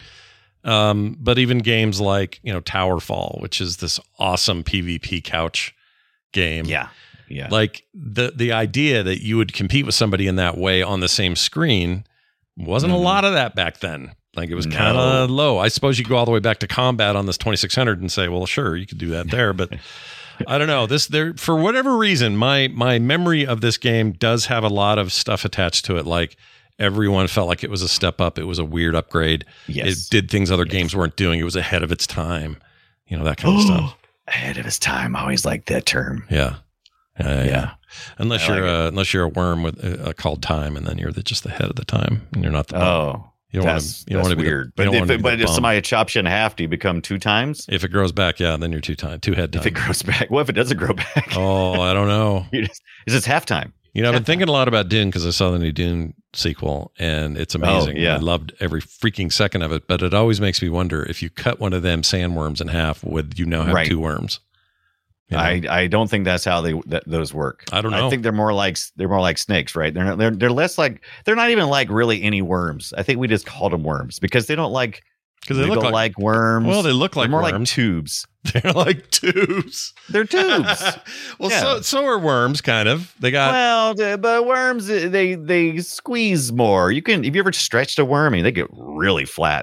Speaker 3: Um, but even games like you know Towerfall, which is this awesome PvP couch game.
Speaker 4: Yeah, yeah.
Speaker 3: Like the the idea that you would compete with somebody in that way on the same screen wasn't mm. a lot of that back then. Like it was no. kind of low. I suppose you go all the way back to combat on this twenty-six hundred and say, well, sure, you could do that there, but. I don't know. This there for whatever reason, my my memory of this game does have a lot of stuff attached to it. Like everyone felt like it was a step up. It was a weird upgrade.
Speaker 4: Yes.
Speaker 3: It did things other yes. games weren't doing. It was ahead of its time. You know, that kind of stuff.
Speaker 4: Ahead of its time. I always like that term.
Speaker 3: Yeah. Uh, yeah.
Speaker 4: yeah.
Speaker 3: Unless I you're like uh, unless you're a worm with uh, called time, and then you're the, just the head of the time, and you're not the.
Speaker 4: Oh.
Speaker 3: You don't
Speaker 4: that's,
Speaker 3: want to. You don't want to be
Speaker 4: weird.
Speaker 3: The,
Speaker 4: but if, it, but if
Speaker 3: bum.
Speaker 4: somebody chops you in half, do you become two times?
Speaker 3: If it grows back, yeah, then you're two time, two head time.
Speaker 4: If it grows back, what if it doesn't grow back?
Speaker 3: Oh, I don't know.
Speaker 4: Just, it's just halftime.
Speaker 3: You know, I've
Speaker 4: half
Speaker 3: been thinking
Speaker 4: time.
Speaker 3: a lot about Dune because I saw the new Dune sequel, and it's amazing.
Speaker 4: Oh, yeah.
Speaker 3: I loved every freaking second of it. But it always makes me wonder if you cut one of them sandworms in half, would you now have
Speaker 4: right.
Speaker 3: two worms? You know?
Speaker 4: I, I don't think that's how they that, those work.
Speaker 3: I don't know.
Speaker 4: I think they're more like they're more like snakes, right? They're not, they're they're less like they're not even like really any worms. I think we just called them worms because they don't like
Speaker 3: because they,
Speaker 4: they
Speaker 3: look
Speaker 4: don't
Speaker 3: like,
Speaker 4: like worms.
Speaker 3: Well, they look like
Speaker 4: they're more
Speaker 3: worms.
Speaker 4: like tubes.
Speaker 3: They're like tubes.
Speaker 4: They're tubes.
Speaker 3: well,
Speaker 4: yeah.
Speaker 3: so so are worms, kind of. They got
Speaker 4: well, the, but worms they they squeeze more. You can if you ever stretched a worm, I mean, they get really flat.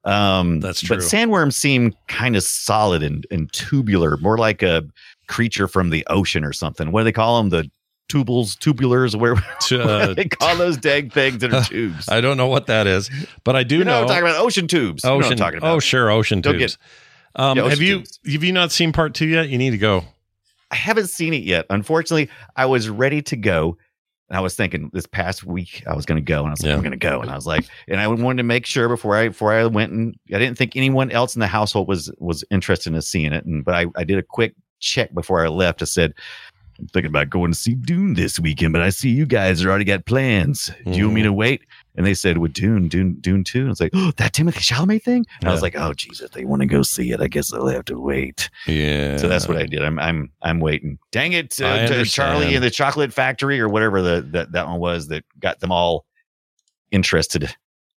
Speaker 4: Um,
Speaker 3: That's true.
Speaker 4: But sandworms seem kind of solid and, and tubular, more like a creature from the ocean or something. What do they call them? The tubals, tubulars, where,
Speaker 3: uh,
Speaker 4: where they call those dang things that are tubes.
Speaker 3: I don't know what that is, but I do
Speaker 4: you know,
Speaker 3: know.
Speaker 4: I'm talking about ocean tubes. You know what
Speaker 3: Ocean.
Speaker 4: I'm talking about.
Speaker 3: Oh, sure, ocean
Speaker 4: Don't
Speaker 3: tubes.
Speaker 4: Get,
Speaker 3: um,
Speaker 4: yeah, ocean
Speaker 3: have you
Speaker 4: tubes.
Speaker 3: have you not seen part two yet? You need to go.
Speaker 4: I haven't seen it yet. Unfortunately, I was ready to go. And I was thinking this past week I was going to go, and I was like,
Speaker 3: Yeah.
Speaker 4: I'm going to go, and I was like, and I wanted to make sure before I before I went, and I didn't think anyone else in the household was was interested in seeing it, and but I, I did a quick check before I left. I said, I'm thinking about going to see Dune this weekend, but I see you guys already got plans. Do you want me to wait? And they said, with Dune, Dune, Dune two. And I was like, oh, that Timothée Chalamet thing? And
Speaker 3: Yeah.
Speaker 4: I was like, oh, geez, if they want to go see it, I guess they'll have to wait.
Speaker 3: Yeah.
Speaker 4: So that's what I did. I'm I'm I'm waiting. Dang it,
Speaker 3: I
Speaker 4: uh, to
Speaker 3: understand.
Speaker 4: Charlie and the Chocolate Factory or whatever the that, that one was that got them all interested.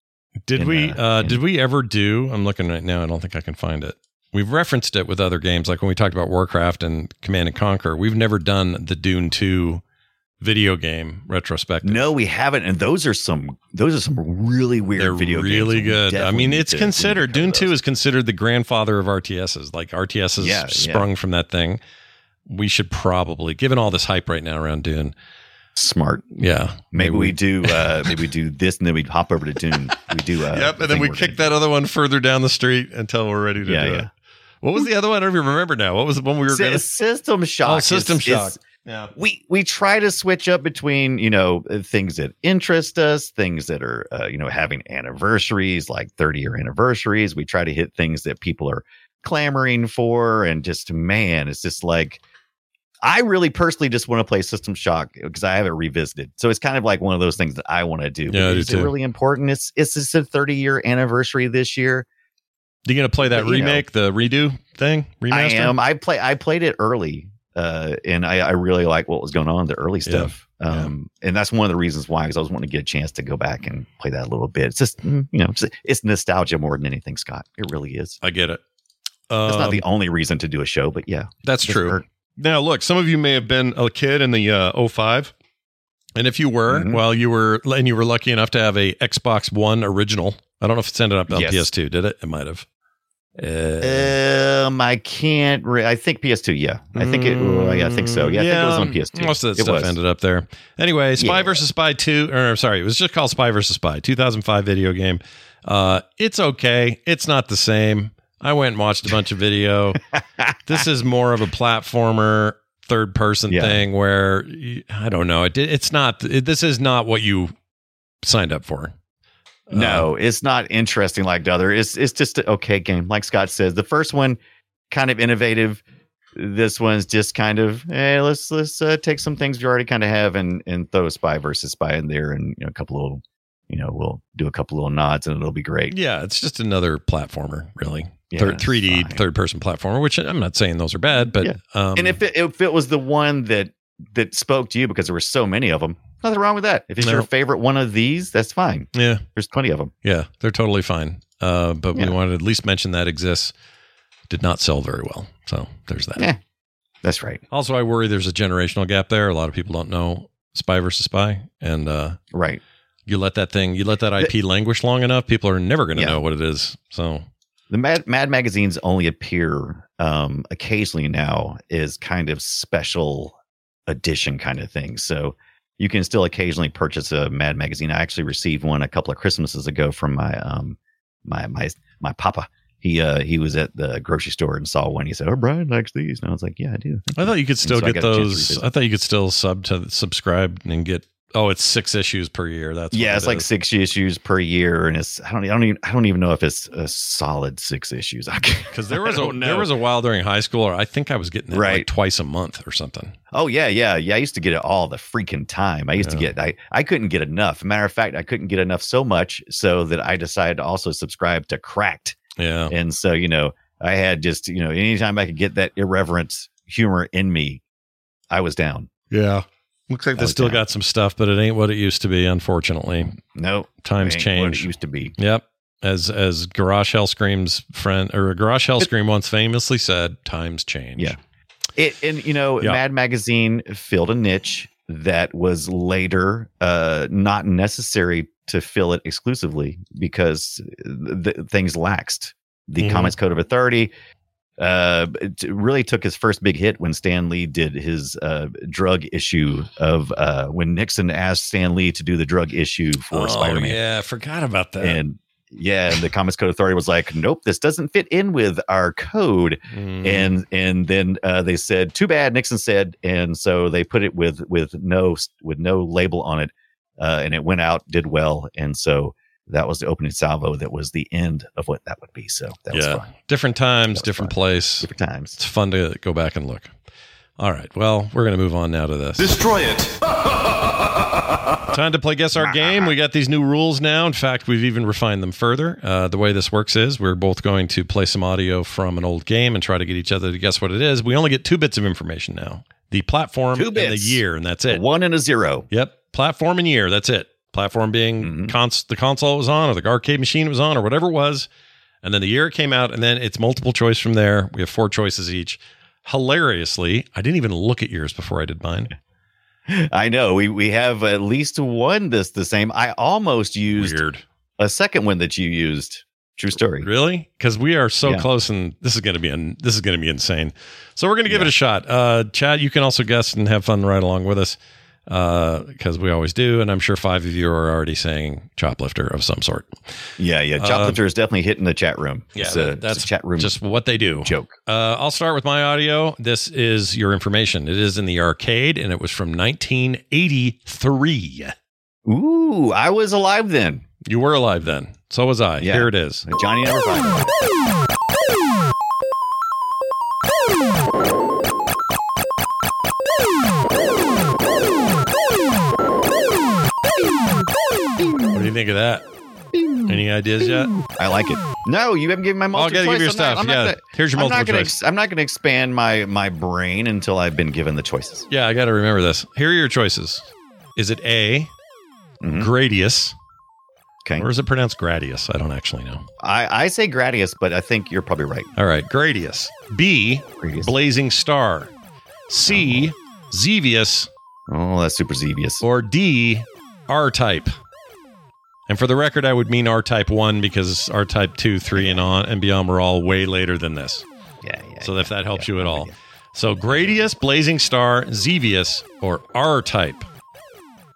Speaker 3: Did
Speaker 4: in,
Speaker 3: we
Speaker 4: uh,
Speaker 3: uh,
Speaker 4: in-
Speaker 3: did we ever do? I'm looking right now. I don't think I can find it. We've referenced it with other games, like when we talked about Warcraft and Command and Conquer. We've never done the Dune two video game retrospective.
Speaker 4: No, we haven't, and those are some those are some really weird
Speaker 3: They're
Speaker 4: video games.
Speaker 3: really
Speaker 4: We
Speaker 3: good. I
Speaker 4: definitely
Speaker 3: mean,
Speaker 4: need
Speaker 3: it's
Speaker 4: to- we need to
Speaker 3: considered
Speaker 4: cover
Speaker 3: Dune two
Speaker 4: those.
Speaker 3: is considered the grandfather of R T Ss. Like R T Ss
Speaker 4: Yeah, yeah.
Speaker 3: sprung from that thing. We should probably, given all this hype right now around Dune,
Speaker 4: Smart.
Speaker 3: yeah,
Speaker 4: Maybe we do. Uh, maybe we do this, and then we hop over to Dune. We do. Uh,
Speaker 3: yep,
Speaker 4: the
Speaker 3: and then
Speaker 4: thing
Speaker 3: we
Speaker 4: we're
Speaker 3: kick
Speaker 4: gonna
Speaker 3: that other one further down the street until we're ready to
Speaker 4: Yeah,
Speaker 3: do
Speaker 4: yeah.
Speaker 3: it. What was the other one? I don't even remember now. What was the one we were
Speaker 4: do.
Speaker 3: going
Speaker 4: S- System Shock.
Speaker 3: Oh, System
Speaker 4: is-
Speaker 3: Shock.
Speaker 4: is-
Speaker 3: Yeah.
Speaker 4: we we try to switch up between you know uh, things that interest us, things that are uh, you know having anniversaries like thirty year anniversaries. We try to hit things that people are clamoring for, and just man, it's just like I really personally just want to play System Shock because I haven't revisited. So it's kind of like one of those things that I want to do.
Speaker 3: Yeah, I do
Speaker 4: is
Speaker 3: too.
Speaker 4: it really important? It's it's just a thirty year anniversary this year.
Speaker 3: You going to play that
Speaker 4: But, you know,
Speaker 3: remake, the redo thing? Remaster?
Speaker 4: I am. I play. I played it early, uh, and I, I really like what was going on the early stuff.
Speaker 3: Yeah,
Speaker 4: Um, and that's one of the reasons why, because I was wanting to get a chance to go back and play that a little bit. It's just mm, you know, it's, it's nostalgia more than anything, Scott. It really is.
Speaker 3: I get it.
Speaker 4: That's
Speaker 3: Um,
Speaker 4: not the only reason to do a show, but yeah,
Speaker 3: That's
Speaker 4: doesn't
Speaker 3: true.
Speaker 4: hurt.
Speaker 3: Now, look, some of you may have been a kid in the uh, oh five. And if you were,
Speaker 4: Mhm.
Speaker 3: well, you were, and you were lucky enough to have a Xbox One original. I don't know if it's ended up on
Speaker 4: Yes.
Speaker 3: P S two, did it? It might have. Uh,
Speaker 4: Um, I can't. Re- I think P S two. Yeah, I think it. oh, yeah, I think so. Yeah, I think it was on P S two.
Speaker 3: Most of that
Speaker 4: It
Speaker 3: stuff
Speaker 4: was.
Speaker 3: ended up there. Anyway, Spy
Speaker 4: Yeah.
Speaker 3: versus Spy two, or sorry, it was just called Spy versus Spy, two thousand five video game. Uh, it's okay. It's not the same. I went and watched a bunch of video. This is more of a platformer, third person
Speaker 4: Yeah.
Speaker 3: thing where you- I don't know. It, it's not. It, this is not what you signed up for.
Speaker 4: No, it's not interesting like the other. It's it's just an okay game. Like Scott says, the first one kind of innovative. This one's just kind of, hey, let's let's uh, take some things we already kind of have and and throw Spy versus Spy in there, and you know, a couple of little, you know, we'll do a couple little nods and it'll be great.
Speaker 3: Yeah, it's just another platformer, really.
Speaker 4: Yeah,
Speaker 3: Third,
Speaker 4: it's
Speaker 3: three D
Speaker 4: fine.
Speaker 3: third person platformer, which I'm not saying those are bad, but
Speaker 4: Yeah.
Speaker 3: um,
Speaker 4: And if it, if it was the one that that spoke to you because there were so many of them, nothing wrong with that. If it's
Speaker 3: No.
Speaker 4: your favorite one of these, that's fine.
Speaker 3: yeah,
Speaker 4: There's plenty of them.
Speaker 3: yeah, they're totally fine. Uh, but
Speaker 4: Yeah.
Speaker 3: we wanted to at least mention that exists. Did not sell very well, so there's that.
Speaker 4: Yeah, that's right.
Speaker 3: Also, I worry there's a generational gap there. A lot of people don't know Spy versus Spy, and uh,
Speaker 4: Right.
Speaker 3: you let that thing, you let that I P languish long enough, people are never going to
Speaker 4: Yeah.
Speaker 3: know what it is. So
Speaker 4: The Mad, Mad magazines only appear um, occasionally now as kind of special edition kind of thing. So you can still occasionally purchase a Mad magazine. I actually received one a couple of Christmases ago from my um my my my papa. He uh he was at the grocery store and saw one. He said, "Oh, Brian likes these," and I was like, "Yeah, I do."
Speaker 3: I thought you could still
Speaker 4: so I
Speaker 3: get
Speaker 4: got a chance to
Speaker 3: those.
Speaker 4: revisit.
Speaker 3: I thought you could still sub to subscribe and get. Oh, it's six issues per year. That's
Speaker 4: Yeah,
Speaker 3: what
Speaker 4: it's
Speaker 3: it
Speaker 4: like
Speaker 3: is.
Speaker 4: six issues per year, and it's I don't I don't even I don't even know if it's a solid six issues.
Speaker 3: Because there was
Speaker 4: I
Speaker 3: a
Speaker 4: don't know.
Speaker 3: there was a while during high school, or I think I was getting it like
Speaker 4: Right.
Speaker 3: twice a month or something.
Speaker 4: Oh yeah, yeah, yeah. I used to get it all the freaking time. I used to
Speaker 3: Yeah.
Speaker 4: get I I couldn't get enough. Matter of fact, I couldn't get enough so much so that I decided to also subscribe to Cracked.
Speaker 3: Yeah,
Speaker 4: And so, you know, I had just, you know, anytime I could get that irreverent humor in me, I was down.
Speaker 3: yeah. Looks like
Speaker 4: I
Speaker 3: they
Speaker 4: was
Speaker 3: still
Speaker 4: down.
Speaker 3: got some stuff, but it ain't what it used to be. Unfortunately,
Speaker 4: No,
Speaker 3: times
Speaker 4: it ain't what it
Speaker 3: change.
Speaker 4: used to be.
Speaker 3: Yep. As as Garage Hellscream's friend or Garage Hellscream once famously said, "Times change."
Speaker 4: Yeah. It and you know,
Speaker 3: Yeah.
Speaker 4: Mad Magazine filled a niche that was later uh, not necessary to fill it exclusively because the, things laxed. The
Speaker 3: Mhm.
Speaker 4: Comics Code of Authority uh, it really took his first big hit when Stan Lee did his uh, drug issue of uh, when Nixon asked Stan Lee to do the drug issue for
Speaker 3: Oh
Speaker 4: Spider-Man.
Speaker 3: yeah, I forgot about that.
Speaker 4: And yeah, and the Comics Code Authority was like, nope, this doesn't fit in with our code.
Speaker 3: Mm.
Speaker 4: And and then uh, they said, too bad, Nixon said, and so they put it with with no with no label on it, uh, and it went out, did well, and so that was the opening salvo. That was the end of what that would be. So that was
Speaker 3: yeah,
Speaker 4: fun.
Speaker 3: different times,
Speaker 4: That was
Speaker 3: different
Speaker 4: fun.
Speaker 3: place.
Speaker 4: Different times.
Speaker 3: It's fun to go back and look. All right, well, we're going to move on now to this.
Speaker 5: Destroy it.
Speaker 3: Time to play Guess Our Game. We got these new rules now. In fact, we've even refined them further. Uh, the way this works is we're both going to play some audio from an old game and try to get each other to guess what it is. We only get two bits of information now. The platform
Speaker 4: Two
Speaker 3: and the
Speaker 4: bits.
Speaker 3: year, and that's
Speaker 4: A
Speaker 3: it.
Speaker 4: one and a zero.
Speaker 3: Yep. Platform and year. That's it. Platform being
Speaker 4: Mhm.
Speaker 3: cons- the console it was on or the arcade machine it was on or whatever it was. And then the year it came out. And then it's multiple choice from there. We have four choices each. Hilariously, I didn't even look at yours before I did mine.
Speaker 4: I know we we have at least one this the same. I almost used
Speaker 3: Weird.
Speaker 4: a second one that you used. True story.
Speaker 3: Really? Because we are so
Speaker 4: Yeah.
Speaker 3: close, and this is going to be un- this is going to be insane. So we're going to give it a shot. Uh, Chad, you can also guess and have fun right along with us because we always do, and I'm sure five of you are already saying choplifter of some sort.
Speaker 4: Yeah, yeah.
Speaker 3: Uh,
Speaker 4: Choplifter is definitely hitting the chat room.
Speaker 3: Yeah,
Speaker 4: It's a-
Speaker 3: that- that's
Speaker 4: it's a chat room
Speaker 3: just what they do.
Speaker 4: joke.
Speaker 3: Uh, I'll start with my audio. This is your information. It is in the arcade, and it was from nineteen eighty-three.
Speaker 4: Ooh, I was alive then.
Speaker 3: You were alive then. So was I.
Speaker 4: Yeah.
Speaker 3: Here it is.
Speaker 4: Johnny number five.
Speaker 3: What do you think of that? Any ideas yet?
Speaker 4: I like it. No, you haven't given my
Speaker 3: I'll
Speaker 4: multiple
Speaker 3: gotta give
Speaker 4: choice.
Speaker 3: you your
Speaker 4: I'm not-
Speaker 3: stuff.
Speaker 4: I'm not
Speaker 3: Yeah.
Speaker 4: gonna-
Speaker 3: Here's your
Speaker 4: I'm
Speaker 3: multiple
Speaker 4: not gonna
Speaker 3: choice.
Speaker 4: ex- I'm not going to expand my my brain until I've been given the choices.
Speaker 3: Yeah, I got to remember this. Here are your choices. Is it A,
Speaker 4: Mhm.
Speaker 3: Gradius,
Speaker 4: Okay.
Speaker 3: or is it pronounced Gradius? I don't actually know.
Speaker 4: I, I say Gradius, but I think you're probably right.
Speaker 3: All right, Gradius. B,
Speaker 4: Gradius.
Speaker 3: Blazing Star. C, Xevious,
Speaker 4: Oh, that's super Xevious.
Speaker 3: or D, R-Type. And for the record, I would mean R-Type one because R-Type two, three, and on and beyond were all way later than this.
Speaker 4: Yeah, yeah.
Speaker 3: So if that helps
Speaker 4: yeah,
Speaker 3: you at
Speaker 4: I'm
Speaker 3: all.
Speaker 4: with you.
Speaker 3: So Gradius, Blazing Star, Xevious, or R-Type.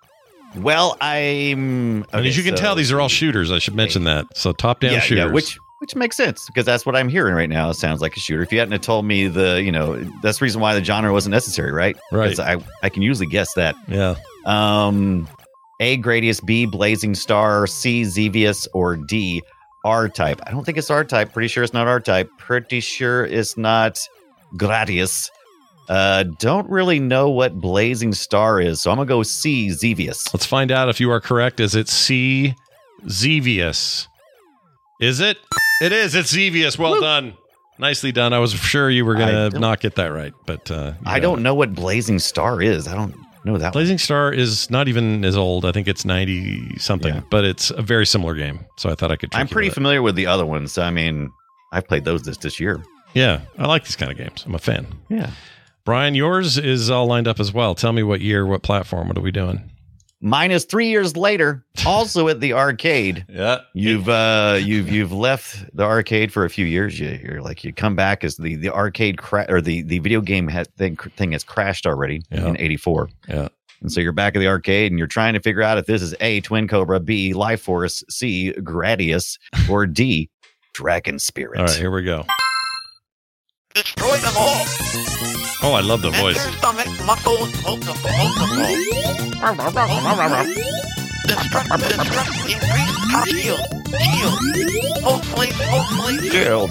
Speaker 4: Well, I'm.
Speaker 3: and as you can
Speaker 4: so-
Speaker 3: tell, these are all shooters. I should mention that. So top-down
Speaker 4: yeah,
Speaker 3: shooters.
Speaker 4: yeah. Which Which makes sense because that's what I'm hearing right now. It sounds like a shooter. If you hadn't have told me the, you know, that's the reason why the genre wasn't necessary, right?
Speaker 3: Right.
Speaker 4: 'Cause I, I can usually guess that.
Speaker 3: Yeah.
Speaker 4: Um, A, Gradius, B, Blazing Star, C, Xevious, or D, R-Type. I don't think it's R-Type. Pretty sure it's not R-Type. Pretty sure it's not Gradius. Uh, don't really know what Blazing Star is, so I'm going to go C, Xevious.
Speaker 3: Let's find out if you are correct. Is it C, Xevious? Is it? It is. It's Xevious. Well Woo. done. Nicely done. I was sure you were going to not get that right, but uh,
Speaker 4: I don't know what Blazing Star is. I don't know that
Speaker 3: Blazing
Speaker 4: one.
Speaker 3: Star is not even as old. I think it's ninety something, yeah. but it's a very similar game. So I thought I could trick
Speaker 4: I'm pretty
Speaker 3: you with
Speaker 4: familiar with the other ones. I mean, I've played those this, this year.
Speaker 3: Yeah, I like these kind of games. I'm a fan.
Speaker 4: Yeah.
Speaker 3: Brian, yours is all lined up as well. Tell me what year, what platform, what are we doing?
Speaker 4: Mine is three years later, also at the arcade.
Speaker 3: Yeah,
Speaker 4: you've uh, you've you've left the arcade for a few years. You, you're like you come back as the the arcade cra- or the the video game had thing thing has crashed already yeah. in eighty-four.
Speaker 3: Yeah,
Speaker 4: and so you're back at the arcade and you're trying to figure out if this is A, Twin Cobra, B, Life Force, C, Gradius, or D, Dragon Spirit.
Speaker 3: All right, here we go.
Speaker 5: Destroy them all.
Speaker 3: Oh, I love the voice.
Speaker 5: Stomach, muscles, multiple, multiple. Destruct, destruct, increase top shield. Shield. Hopefully, hopefully.
Speaker 4: Shield.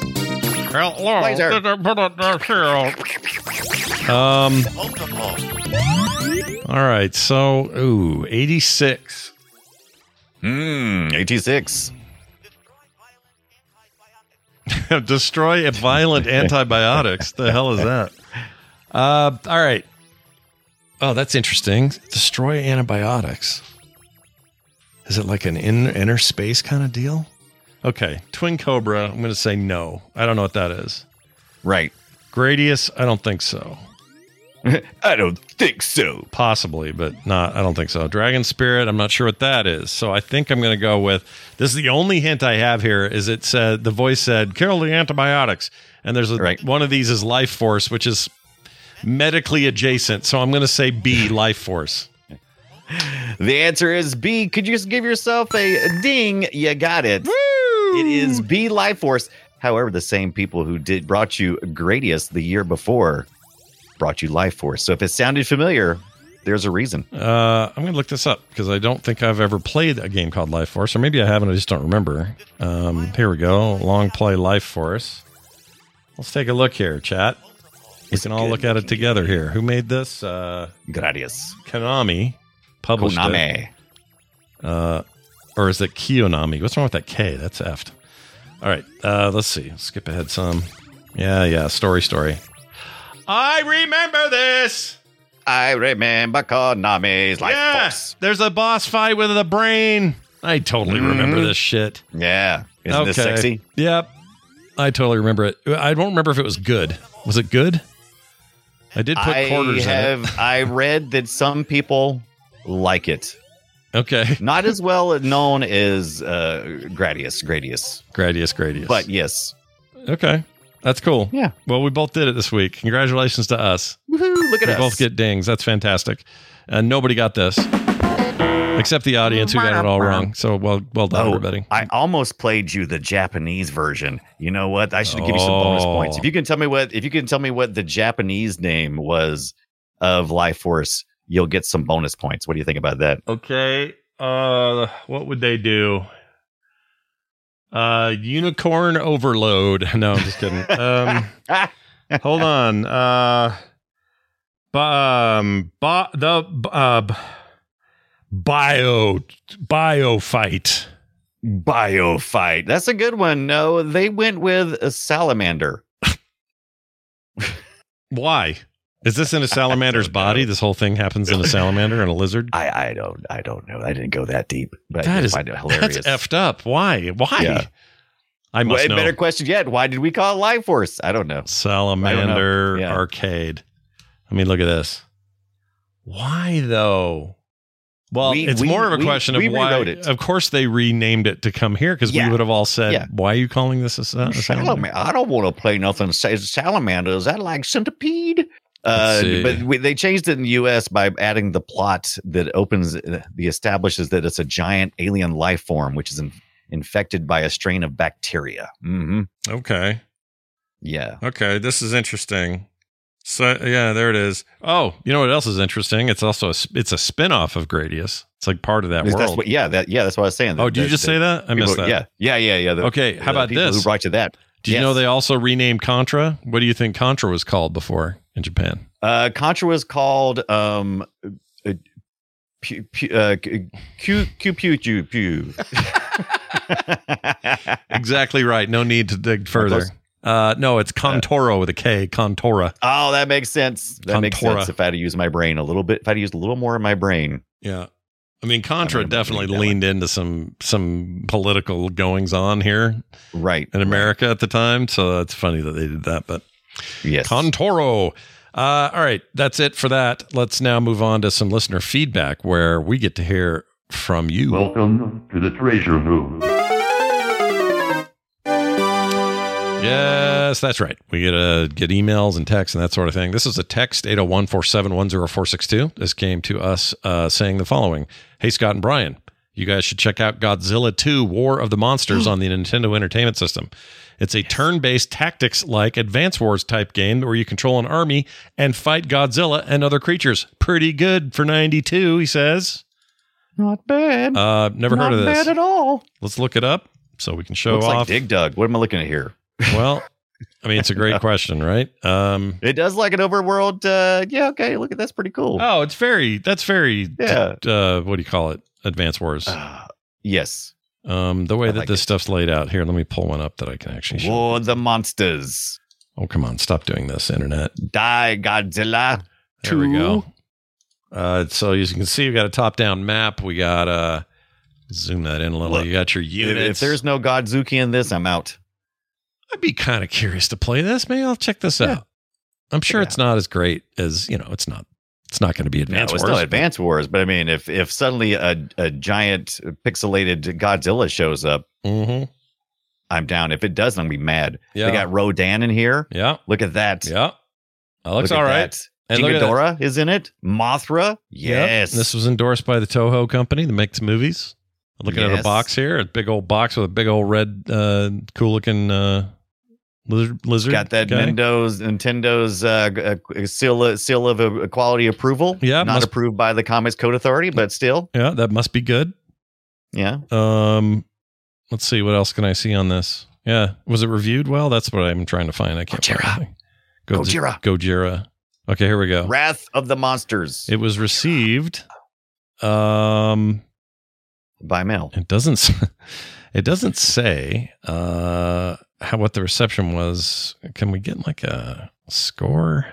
Speaker 3: Um.
Speaker 5: Multiple.
Speaker 3: All right, so, ooh, eighty-six.
Speaker 4: Hmm, eighty-six.
Speaker 3: Destroy violent antibiotics. The hell is that? Uh, all right. Oh, that's interesting. Destroy antibiotics. Is it like an in, inner space kind of deal? Okay. Twin Cobra, I'm going to say no. I don't know what that is.
Speaker 4: Right.
Speaker 3: Gradius, I don't think so.
Speaker 4: I don't think so.
Speaker 3: Possibly, but not. I don't think so. Dragon Spirit, I'm not sure what that is. So I think I'm going to go with, this is the only hint I have here, is it said, the voice said, kill the antibiotics. And there's a,
Speaker 4: right.
Speaker 3: one of these is Life Force, which is medically adjacent. So I'm going to say B, Life Force.
Speaker 4: The answer is B. Could you just give yourself a ding? You got it.
Speaker 3: Woo!
Speaker 4: It is B, Life Force. However, the same people who did brought you Gradius the year before brought you Life Force. So if it sounded familiar, there's a reason.
Speaker 3: Uh, I'm going to look this up because I don't think I've ever played a game called Life Force, or maybe I haven't. I just don't remember. Um, here we go. Long play Life Force. Let's take a look here, chat. We can all look at it together here. Who made this? Uh,
Speaker 4: Gradius.
Speaker 3: Konami published
Speaker 4: Konami.
Speaker 3: it. Uh, or is it Kionami? What's wrong with that K? That's effed. All right. Uh, let's see. Skip ahead some. Yeah, yeah. Story, story. I remember this.
Speaker 4: I remember Konami's Life
Speaker 3: yeah,
Speaker 4: Force.
Speaker 3: There's a boss fight with the brain. I totally mm-hmm. remember this shit.
Speaker 4: Yeah. Isn't
Speaker 3: okay.
Speaker 4: this sexy?
Speaker 3: Yep. I totally remember it. I don't remember if it was good. Was it good? I did put
Speaker 4: I
Speaker 3: quarters
Speaker 4: have,
Speaker 3: in it.
Speaker 4: I read that some people like it.
Speaker 3: Okay.
Speaker 4: Not as well known as uh, Gradius. Gradius.
Speaker 3: Gradius, Gradius.
Speaker 4: But yes.
Speaker 3: Okay. That's cool.
Speaker 4: Yeah.
Speaker 3: Well, we both did it this week. Congratulations to us.
Speaker 4: Woohoo, look at
Speaker 3: we
Speaker 4: us.
Speaker 3: We both get dings. That's fantastic. And nobody got this. Except the audience who got it all wrong. So well well done, oh, everybody.
Speaker 4: I almost played you the Japanese version. You know what? I should give you some bonus
Speaker 3: Oh.
Speaker 4: points. If you can tell me what if you can tell me what the Japanese name was of Life Force, you'll get some bonus points. What do you think about that?
Speaker 3: Okay. Uh what would they do? Uh Unicorn Overload. No, I'm just kidding. Um hold on. Uh um ba, the uh Bio Bio Fight.
Speaker 4: Bio Fight. That's a good one. No, they went with a salamander.
Speaker 3: Why? Is this in a salamander's body? This whole thing happens in a salamander and a lizard?
Speaker 4: I, I don't I don't know. I didn't go that deep. But
Speaker 3: that
Speaker 4: I
Speaker 3: is
Speaker 4: find it hilarious.
Speaker 3: That's effed up. Why? Why?
Speaker 4: Yeah.
Speaker 3: I must
Speaker 4: Way
Speaker 3: know.
Speaker 4: Better question yet. Why did we call it Life Force? I don't know.
Speaker 3: Salamander
Speaker 4: I don't know. Yeah.
Speaker 3: Arcade. I mean, look at this. Why though? Well,
Speaker 4: We-
Speaker 3: it's
Speaker 4: we-
Speaker 3: more of a
Speaker 4: we-
Speaker 3: question
Speaker 4: we
Speaker 3: of why.
Speaker 4: rewrote it.
Speaker 3: Of course, they renamed it to come here because
Speaker 4: Yeah.
Speaker 3: we would have all said,
Speaker 4: Yeah.
Speaker 3: "Why are you calling this a, sa- a salamander?"
Speaker 4: Salamander. I don't want to play nothing. Say salamander. Is that like centipede? Uh,
Speaker 3: see.
Speaker 4: but we, they changed it in the U S by adding the plot that opens, uh, the establishes that it's a giant alien life form, which is in, infected by a strain of bacteria. Mm-hmm.
Speaker 3: Okay.
Speaker 4: Yeah.
Speaker 3: Okay. This is interesting. So yeah, there it is. Oh, you know what else is interesting? It's also a, it's a spin-off of Gradius. It's like part of that
Speaker 4: That's
Speaker 3: world.
Speaker 4: What, yeah, that yeah, that's what I was saying.
Speaker 3: Oh, did you just say that? I missed
Speaker 4: people,
Speaker 3: that.
Speaker 4: Yeah, yeah, yeah, yeah. The,
Speaker 3: okay, how
Speaker 4: the
Speaker 3: about
Speaker 4: people
Speaker 3: this?
Speaker 4: Who brought you that?
Speaker 3: Did
Speaker 4: yes.
Speaker 3: you know they also renamed Contra? What do you think Contra was called before in Japan?
Speaker 4: Uh, Contra was called um, uh, Q uh, Q Q Pew Pew Pew.
Speaker 3: Exactly right. No need to dig further. Uh, no, it's Contoro with a K. Contora.
Speaker 4: Oh, that makes sense. That
Speaker 3: Contora.
Speaker 4: makes sense. If I had to use my brain a little bit, if I had to use a little more of my brain.
Speaker 3: Yeah. I mean, Contra
Speaker 4: I mean,
Speaker 3: definitely leaned into some some political goings on here,
Speaker 4: right,
Speaker 3: in America at the time. So it's funny that they did that. But
Speaker 4: yes,
Speaker 3: Contoro. Uh, all right, that's it for that. Let's now move on to some listener feedback, where we get to hear from you.
Speaker 9: Welcome to the treasure room.
Speaker 3: Yes, that's right. We get uh, get emails and texts and that sort of thing. This is a text, eight oh one, four seven one, oh four six two. This came to us uh, saying the following. Hey, Scott and Brian, you guys should check out Godzilla two War of the Monsters on the Nintendo Entertainment System. It's a turn-based tactics-like Advance Wars type game where you control an army and fight Godzilla and other creatures. Pretty good for ninety-two, he says.
Speaker 4: Not bad.
Speaker 3: Uh, never
Speaker 4: Not
Speaker 3: heard of this.
Speaker 4: Not bad at all.
Speaker 3: Let's look it up so we can show
Speaker 4: Looks
Speaker 3: off.
Speaker 4: like Dig Dug. What am I looking at here?
Speaker 3: Well, I mean, it's a great question, right? Um,
Speaker 4: it does like an overworld. Uh, yeah, okay. Look at that's pretty cool.
Speaker 3: Oh, it's very. That's very.
Speaker 4: Yeah.
Speaker 3: Uh, what do you call it? Advance Wars.
Speaker 4: Uh, yes.
Speaker 3: Um, the way
Speaker 4: I
Speaker 3: that
Speaker 4: like
Speaker 3: this
Speaker 4: it.
Speaker 3: stuff's laid out here. Let me pull one up that I can actually show.
Speaker 4: War of the Monsters.
Speaker 3: Oh, come on! Stop doing this, internet.
Speaker 4: Die Godzilla.
Speaker 3: There we go. Uh, so as you can see, we got a top-down map. We got uh, zoom that in a little.
Speaker 4: Look,
Speaker 3: you got your
Speaker 4: If,
Speaker 3: units.
Speaker 4: if there's no Godzuki in this, I'm out.
Speaker 3: I'd be kind of curious to play this. Maybe I'll check this
Speaker 4: Yeah.
Speaker 3: out. I'm sure
Speaker 4: Yeah.
Speaker 3: it's not as great as you know. It's not. It's not going to be
Speaker 4: No,
Speaker 3: Advance
Speaker 4: it's
Speaker 3: Wars.
Speaker 4: not Advance Wars, but I mean, if if suddenly a, a giant pixelated Godzilla shows up,
Speaker 3: Mm-hmm.
Speaker 4: I'm down. If it doesn't, I'm gonna be mad.
Speaker 3: Yeah.
Speaker 4: They got Rodan in here.
Speaker 3: Yeah.
Speaker 4: Look at that.
Speaker 3: Yeah. That looks
Speaker 4: Look at
Speaker 3: all right.
Speaker 4: that.
Speaker 3: And look at that.
Speaker 4: Ghidorah is in it. Mothra.
Speaker 3: Yep.
Speaker 4: Yes.
Speaker 3: This was endorsed by the Toho company that makes movies. I'm looking at a
Speaker 4: Yes.
Speaker 3: box here, a big old box with a big old red, uh, cool looking uh, lizard. lizard
Speaker 4: got that
Speaker 3: guy.
Speaker 4: Nintendo's Nintendo's uh, uh, seal seal of uh, quality approval.
Speaker 3: Yeah,
Speaker 4: not
Speaker 3: must-
Speaker 4: approved by the Comics Code Authority, but still,
Speaker 3: Yeah, that must be good.
Speaker 4: yeah.
Speaker 3: Um, let's see, what else can I see on this? Yeah, was it reviewed well? That's what I'm trying to find. I can't
Speaker 4: Gojira.
Speaker 3: find anything. Go-
Speaker 4: Gojira.
Speaker 3: Gojira. Okay, here we go.
Speaker 4: Wrath of the Monsters
Speaker 3: It was received. Um,
Speaker 4: by mail.
Speaker 3: It doesn't. s- It doesn't say uh, how what the reception was. Can we get like a score?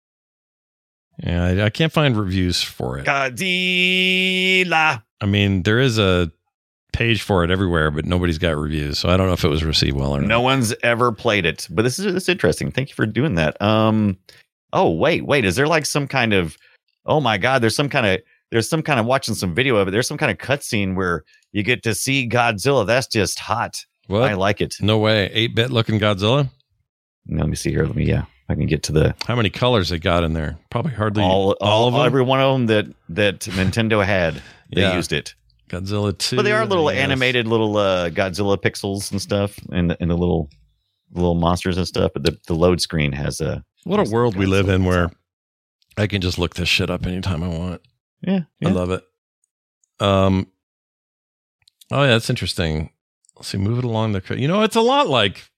Speaker 3: Yeah, I, I can't find reviews for it.
Speaker 4: Godzilla.
Speaker 3: I mean, there is a page for it everywhere, but nobody's got reviews, so I don't know if it was received well or not.
Speaker 4: No one's ever played it, but this is this is interesting. Thank you for doing that. Um, oh wait, wait, is there like some kind of? Oh my God, there's some kind of there's some kind of watching some video of it. There's some kind of cutscene where you get to see Godzilla. That's just hot.
Speaker 3: What?
Speaker 4: I like it.
Speaker 3: No way. eight-bit looking Godzilla?
Speaker 4: Let me see here. Let me yeah, I can get to the
Speaker 3: How many colors they got in there? Probably hardly
Speaker 4: all all,
Speaker 3: of them.
Speaker 4: every one of them that that Nintendo had. They
Speaker 3: Yeah.
Speaker 4: used it,
Speaker 3: Godzilla two.
Speaker 4: but they are little
Speaker 3: yes.
Speaker 4: animated little uh, Godzilla pixels and stuff, and the, and the little little monsters and stuff. But the, the load screen has a
Speaker 3: What a
Speaker 4: has
Speaker 3: world we live
Speaker 4: Godzilla
Speaker 3: in
Speaker 4: on
Speaker 3: where
Speaker 4: top.
Speaker 3: I can just look this shit up anytime I want.
Speaker 4: yeah, yeah.
Speaker 3: I love it. Um. Oh yeah, that's interesting. Let's see, move it along the. co- You know, it's a lot like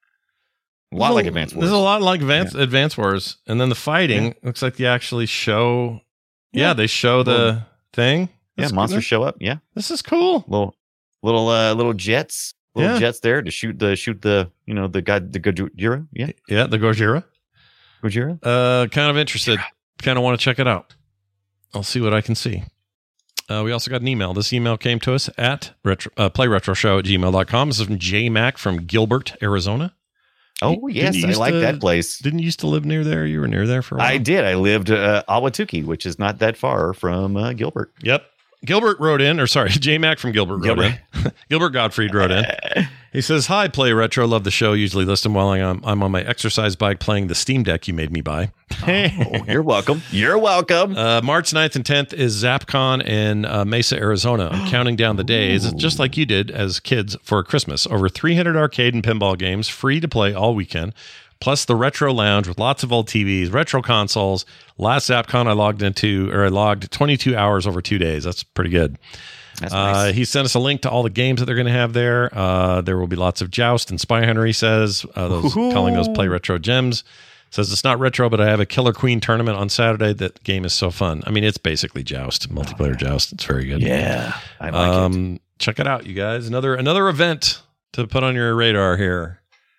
Speaker 4: a lot
Speaker 3: there's
Speaker 4: like Advance Wars.
Speaker 3: There's a lot like Advance Advance Wars, and then the fighting looks like they actually show. Yeah,
Speaker 4: Yeah.
Speaker 3: they show the
Speaker 4: Well,
Speaker 3: thing.
Speaker 4: Yeah,
Speaker 3: That's
Speaker 4: monsters
Speaker 3: good.
Speaker 4: show up. Yeah,
Speaker 3: This is cool.
Speaker 4: little little uh little jets, little
Speaker 3: Yeah.
Speaker 4: jets there to shoot the shoot the you know the god the Gojira. Yeah,
Speaker 3: Yeah, the Gojira.
Speaker 4: Gojira.
Speaker 3: Uh, kind of interested. Kind of want to check it out. I'll see what I can see. Uh, we also got an email. This email came to us at retro, uh, playretroshow at gmail dot com. This is from J Mac from Gilbert, Arizona.
Speaker 4: Oh
Speaker 3: Didn't
Speaker 4: yes,
Speaker 3: you
Speaker 4: I
Speaker 3: used
Speaker 4: like
Speaker 3: to-
Speaker 4: that place.
Speaker 3: Didn't you used to live near there? You were near there for a while.
Speaker 4: I did. I lived uh, Awatuki, which is not that far from uh, Gilbert.
Speaker 3: Yep. Gilbert wrote in, or sorry, J Mac from Gilbert wrote
Speaker 4: Gilbert.
Speaker 3: in. Gilbert Gottfried wrote in. He says, "Hi, Play Retro. Love the show. Usually listen while I'm, I'm on my exercise bike playing the Steam Deck you made me buy."
Speaker 4: Oh, you're welcome. You're welcome.
Speaker 3: Uh, March ninth and tenth is ZapCon in uh, Mesa, Arizona. I'm counting down the days, Ooh. just like you did as kids for Christmas. Over three hundred arcade and pinball games, free to play all weekend. Plus the Retro Lounge with lots of old T Vs, retro consoles. Last ZapCon I logged into, or I logged twenty-two hours over two days. That's pretty good.
Speaker 4: That's
Speaker 3: uh,
Speaker 4: nice.
Speaker 3: He sent us a link to all the games that they're going to have there. Uh, there will be lots of Joust and Spy Hunter, he says, uh, those, calling those Play Retro gems. Says it's not retro, but I have a Killer Queen tournament on Saturday. That game is so fun. I mean, it's basically Joust, multiplayer Joust. It's very good.
Speaker 4: Yeah, I like
Speaker 3: um,
Speaker 4: it.
Speaker 3: Check it out, you guys. Another another event to put on your radar here.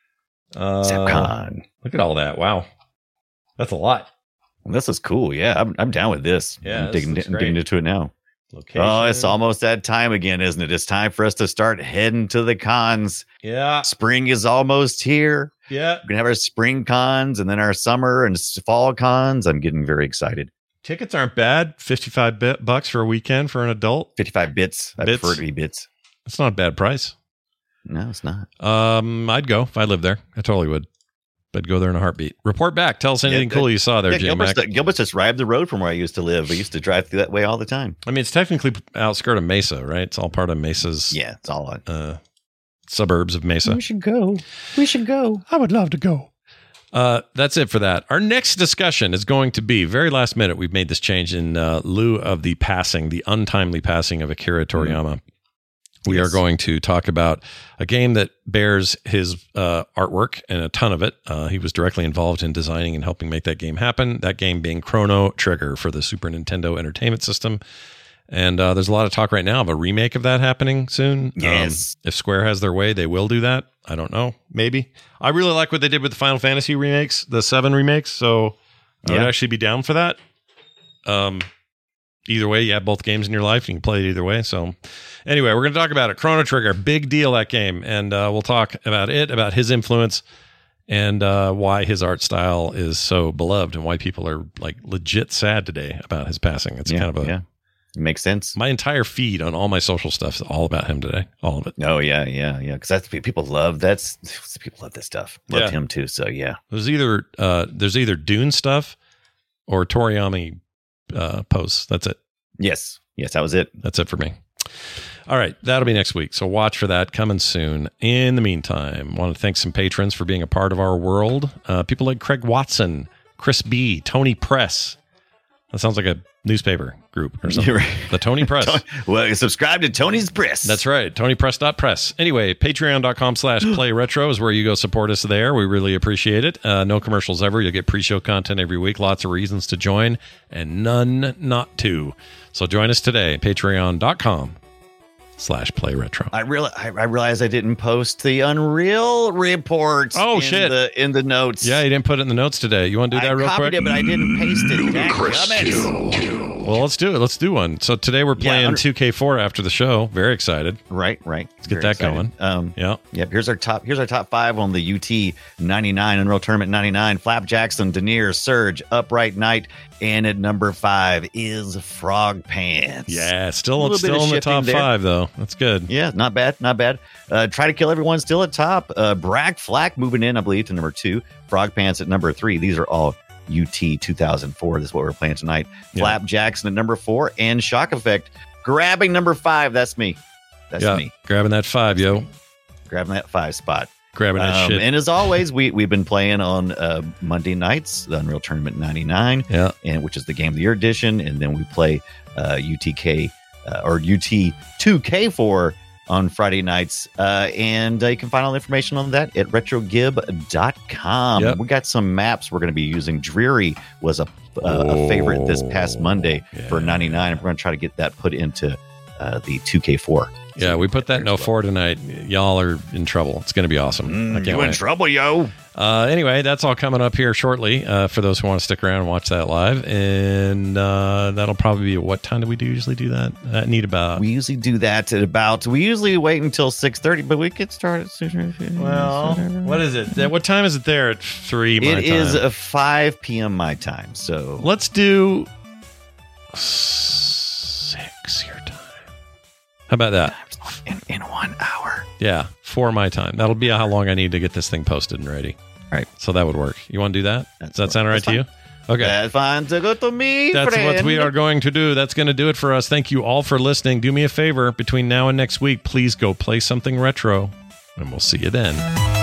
Speaker 3: Uh,
Speaker 4: ZapCon.
Speaker 3: Look at all that. Wow. That's a lot.
Speaker 4: This is cool. Yeah, I'm I'm down with this.
Speaker 3: Yeah,
Speaker 4: I'm digging,
Speaker 3: this looks
Speaker 4: digging
Speaker 3: great.
Speaker 4: into it now.
Speaker 3: Location.
Speaker 4: Oh, it's almost that time again, isn't it? It's time for us to start heading to the cons.
Speaker 3: Yeah.
Speaker 4: Spring is almost here.
Speaker 3: Yeah.
Speaker 4: We're going to have our spring cons and then our summer and s- fall cons. I'm getting very excited.
Speaker 3: Tickets aren't bad. fifty-five bit bucks for a weekend for an adult.
Speaker 4: fifty-five bits. I
Speaker 3: Bits.
Speaker 4: prefer it to be bits.
Speaker 3: It's not a bad price.
Speaker 4: No, it's not.
Speaker 3: Um, I'd go if I lived there. I totally would. I'd go there in a heartbeat. Report back. Tell us anything
Speaker 4: Yeah,
Speaker 3: cool you saw there,
Speaker 4: Yeah,
Speaker 3: J
Speaker 4: Gilbert's,
Speaker 3: Mac.
Speaker 4: Gilbert's just right up the road from where I used to live. I used to drive through that way all the time.
Speaker 3: I mean, it's technically outskirt of Mesa, right? It's all part of Mesa's
Speaker 4: Yeah, it's all on.
Speaker 3: uh, suburbs of Mesa.
Speaker 4: should go. We should go.
Speaker 3: I would love to go. Uh, that's it for that. Our next discussion is going to be very last minute. We've made this change in uh, lieu of the passing, the untimely passing of Akira Toriyama. Mm-hmm. We yes. are going to talk about a game that bears his uh, artwork and a ton of it. Uh, he was directly involved in designing and helping make that game happen. That game being Chrono Trigger for the Super Nintendo Entertainment System. And uh, there's a lot of talk right now of a remake of that happening soon.
Speaker 4: Yes.
Speaker 3: Um, if Square has their way, they will do that. I don't know. Maybe. I really like what they did with the Final Fantasy remakes, the seven remakes. So I
Speaker 4: yeah.
Speaker 3: would actually be down for that. Um, either way, you have both games in your life. You can play it either way. So anyway, we're going to talk about it. Chrono Trigger, big deal, that game. And uh, we'll talk about it, about his influence, and uh, why his art style is so beloved and why people are like legit sad today about his passing. It's
Speaker 4: yeah,
Speaker 3: kind of a...
Speaker 4: Yeah. It makes sense.
Speaker 3: My entire feed on all my social stuff is all about him today. All of it.
Speaker 4: Oh yeah, yeah, yeah. Because that's people love that's people love this stuff. Loved
Speaker 3: yeah.
Speaker 4: him too. So yeah.
Speaker 3: There's either uh, there's either Dune stuff or Toriyama uh, posts. That's it.
Speaker 4: Yes. Yes, that was it.
Speaker 3: That's it for me. All right, that'll be next week. So watch for that coming soon. In the meantime, I want to thank some patrons for being a part of our world. Uh, people like Craig Watson, Chris B, Tony Press. That sounds like a newspaper group or something.
Speaker 4: Right.
Speaker 3: The Tony Press.
Speaker 4: Tony, well, subscribe to Tony's Press.
Speaker 3: That's right. Tony Press dot press. Anyway, patreon.com slash play retro is where you go support us there. We really appreciate it. Uh, no commercials ever. You'll get pre-show content every week. Lots of reasons to join and none not to. So join us today. Patreon.com slash play retro.
Speaker 4: I real I, I realized I didn't post the Unreal report.
Speaker 3: Oh
Speaker 4: in
Speaker 3: shit!
Speaker 4: The, in the notes.
Speaker 3: Yeah, you didn't put it in the notes today. You want to do that
Speaker 4: I
Speaker 3: real
Speaker 4: copied
Speaker 3: quick?
Speaker 4: It, but I didn't paste it. Dadgummit.
Speaker 3: Well, let's do it. Let's do one. So today we're playing
Speaker 4: yeah,
Speaker 3: two K four after the show. Very excited.
Speaker 4: Right, right.
Speaker 3: Let's get
Speaker 4: Very
Speaker 3: that
Speaker 4: excited.
Speaker 3: going.
Speaker 4: Um,
Speaker 3: yeah.
Speaker 4: Yep. Here's our top. Here's our top five on the U T ninety-nine Unreal Tournament ninety-nine. Flap Jackson, Denier, Surge, Upright Knight, and at number five is Frog Pants.
Speaker 3: Yeah, still still in the top there. five though. That's good.
Speaker 4: Yeah, not bad, not bad. Uh, Try to Kill Everyone still at top. Uh, Bragg Flack moving in, I believe, to number two. Frog Pants at number three. These are all U T two thousand four. This is what we're playing tonight. Yeah. Flap Jackson at number four, and Shock Effect grabbing number five. That's me. That's
Speaker 3: yeah,
Speaker 4: me.
Speaker 3: Grabbing that five, yo.
Speaker 4: Grabbing that five spot.
Speaker 3: Grabbing that
Speaker 4: um,
Speaker 3: shit.
Speaker 4: And as always, we, we've been playing on uh, Monday nights, the Unreal Tournament ninety-nine,
Speaker 3: yeah,
Speaker 4: and which is the Game of the Year edition. And then we play uh, U T K uh, or U T two K four on Friday nights. Uh, and uh, you can find all the information on that at retro gib dot com.
Speaker 3: Yep.
Speaker 4: We got some maps we're going to be using. Dreary was a, uh, a favorite this past Monday
Speaker 3: yeah.
Speaker 4: for ninety-nine. And we're going to try to get that put into uh, the two K four.
Speaker 3: Yeah, we put that in oh four tonight. Y'all are in trouble. It's going to be awesome.
Speaker 4: Mm,
Speaker 3: I can't
Speaker 4: you
Speaker 3: wait.
Speaker 4: in trouble, yo.
Speaker 3: Uh, anyway, that's all coming up here shortly uh, for those who want to stick around and watch that live. And uh, that'll probably be, what time do we do usually do that? That need about...
Speaker 4: We usually do that at about... We usually wait until six thirty, but we get started sooner.
Speaker 3: Well, what is it? What time is it there at three my
Speaker 4: It
Speaker 3: time?
Speaker 4: is a five p.m. my time, so...
Speaker 3: Let's do six your time. How about that?
Speaker 4: In, in one hour.
Speaker 3: Yeah, for my time. That'll be how long I need to get this thing posted and ready.
Speaker 4: All right.
Speaker 3: So that would work. You want to do that?
Speaker 4: That's
Speaker 3: Does that sound right
Speaker 4: fine.
Speaker 3: to you? Okay.
Speaker 4: That's fine to go to me,
Speaker 3: That's
Speaker 4: friend.
Speaker 3: what we are going to do. That's going to do it for us. Thank you all for listening. Do me a favor. Between now and next week, please go play something retro, and we'll see you then.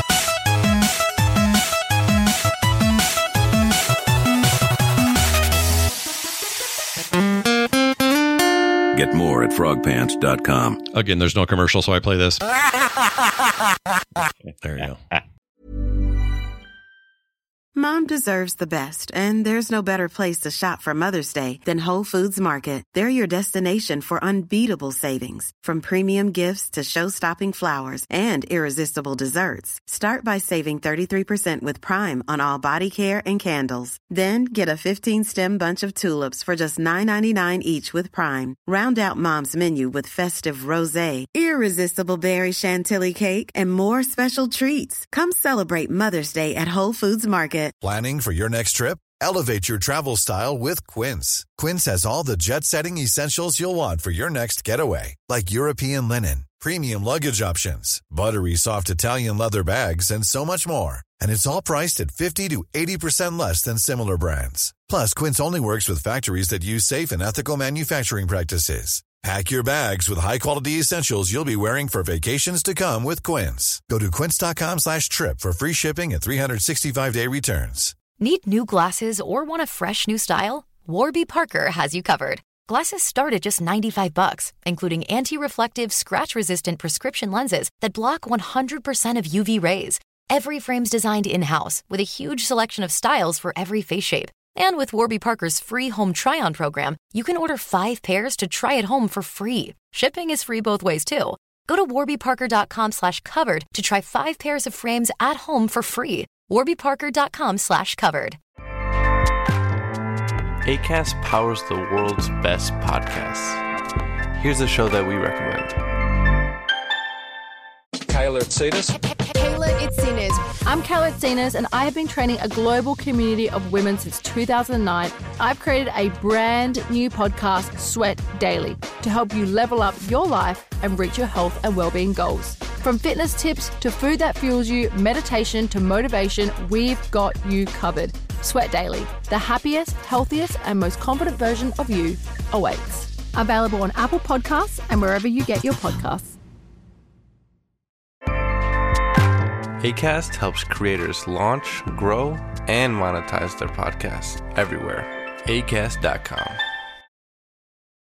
Speaker 10: Get more at frog pants dot com.
Speaker 3: Again, there's no commercial, so I play this. There you go.
Speaker 11: Mom deserves the best, and there's no better place to shop for Mother's Day than Whole Foods Market. They're your destination for unbeatable savings, from premium gifts to show-stopping flowers and irresistible desserts. Start by saving thirty-three percent with Prime on all body care and candles. Then get a fifteen-stem bunch of tulips for just nine ninety-nine each with Prime. Round out Mom's menu with festive rosé, irresistible berry chantilly cake, and more special treats. Come celebrate Mother's Day at Whole Foods Market.
Speaker 12: Planning for your next trip? Elevate your travel style with Quince. Quince has all the jet-setting essentials you'll want for your next getaway, like European linen, premium luggage options, buttery soft Italian leather bags, and so much more. And it's all priced at fifty to eighty percent less than similar brands. Plus, Quince only works with factories that use safe and ethical manufacturing practices. Pack your bags with high-quality essentials you'll be wearing for vacations to come with Quince. Go to quince.com slash trip for free shipping and three sixty-five day returns.
Speaker 13: Need new glasses or want a fresh new style? Warby Parker has you covered. Glasses start at just ninety-five bucks, including anti-reflective, scratch-resistant prescription lenses that block one hundred percent of U V rays. Every frame's designed in-house with a huge selection of styles for every face shape. And with Warby Parker's free home try-on program, you can order five pairs to try at home for free. Shipping is free both ways, too. Go to warbyparker.com slash covered to try five pairs of frames at home for free. warbyparker.com slash covered.
Speaker 14: Acast powers the world's best podcasts. Here's a show that we recommend.
Speaker 15: Kayla Itsinas.
Speaker 16: Kayla Itsinas. I'm Kayla Itsinas, and I have been training a global community of women since two thousand nine. I've created a brand new podcast, Sweat Daily, to help you level up your life and reach your health and well-being goals. From fitness tips to food that fuels you, meditation to motivation, we've got you covered. Sweat Daily, the happiest, healthiest, and most confident version of you awaits. Available on Apple Podcasts and wherever you get your podcasts.
Speaker 14: Acast helps creators launch, grow, and monetize their podcasts everywhere. acast dot com.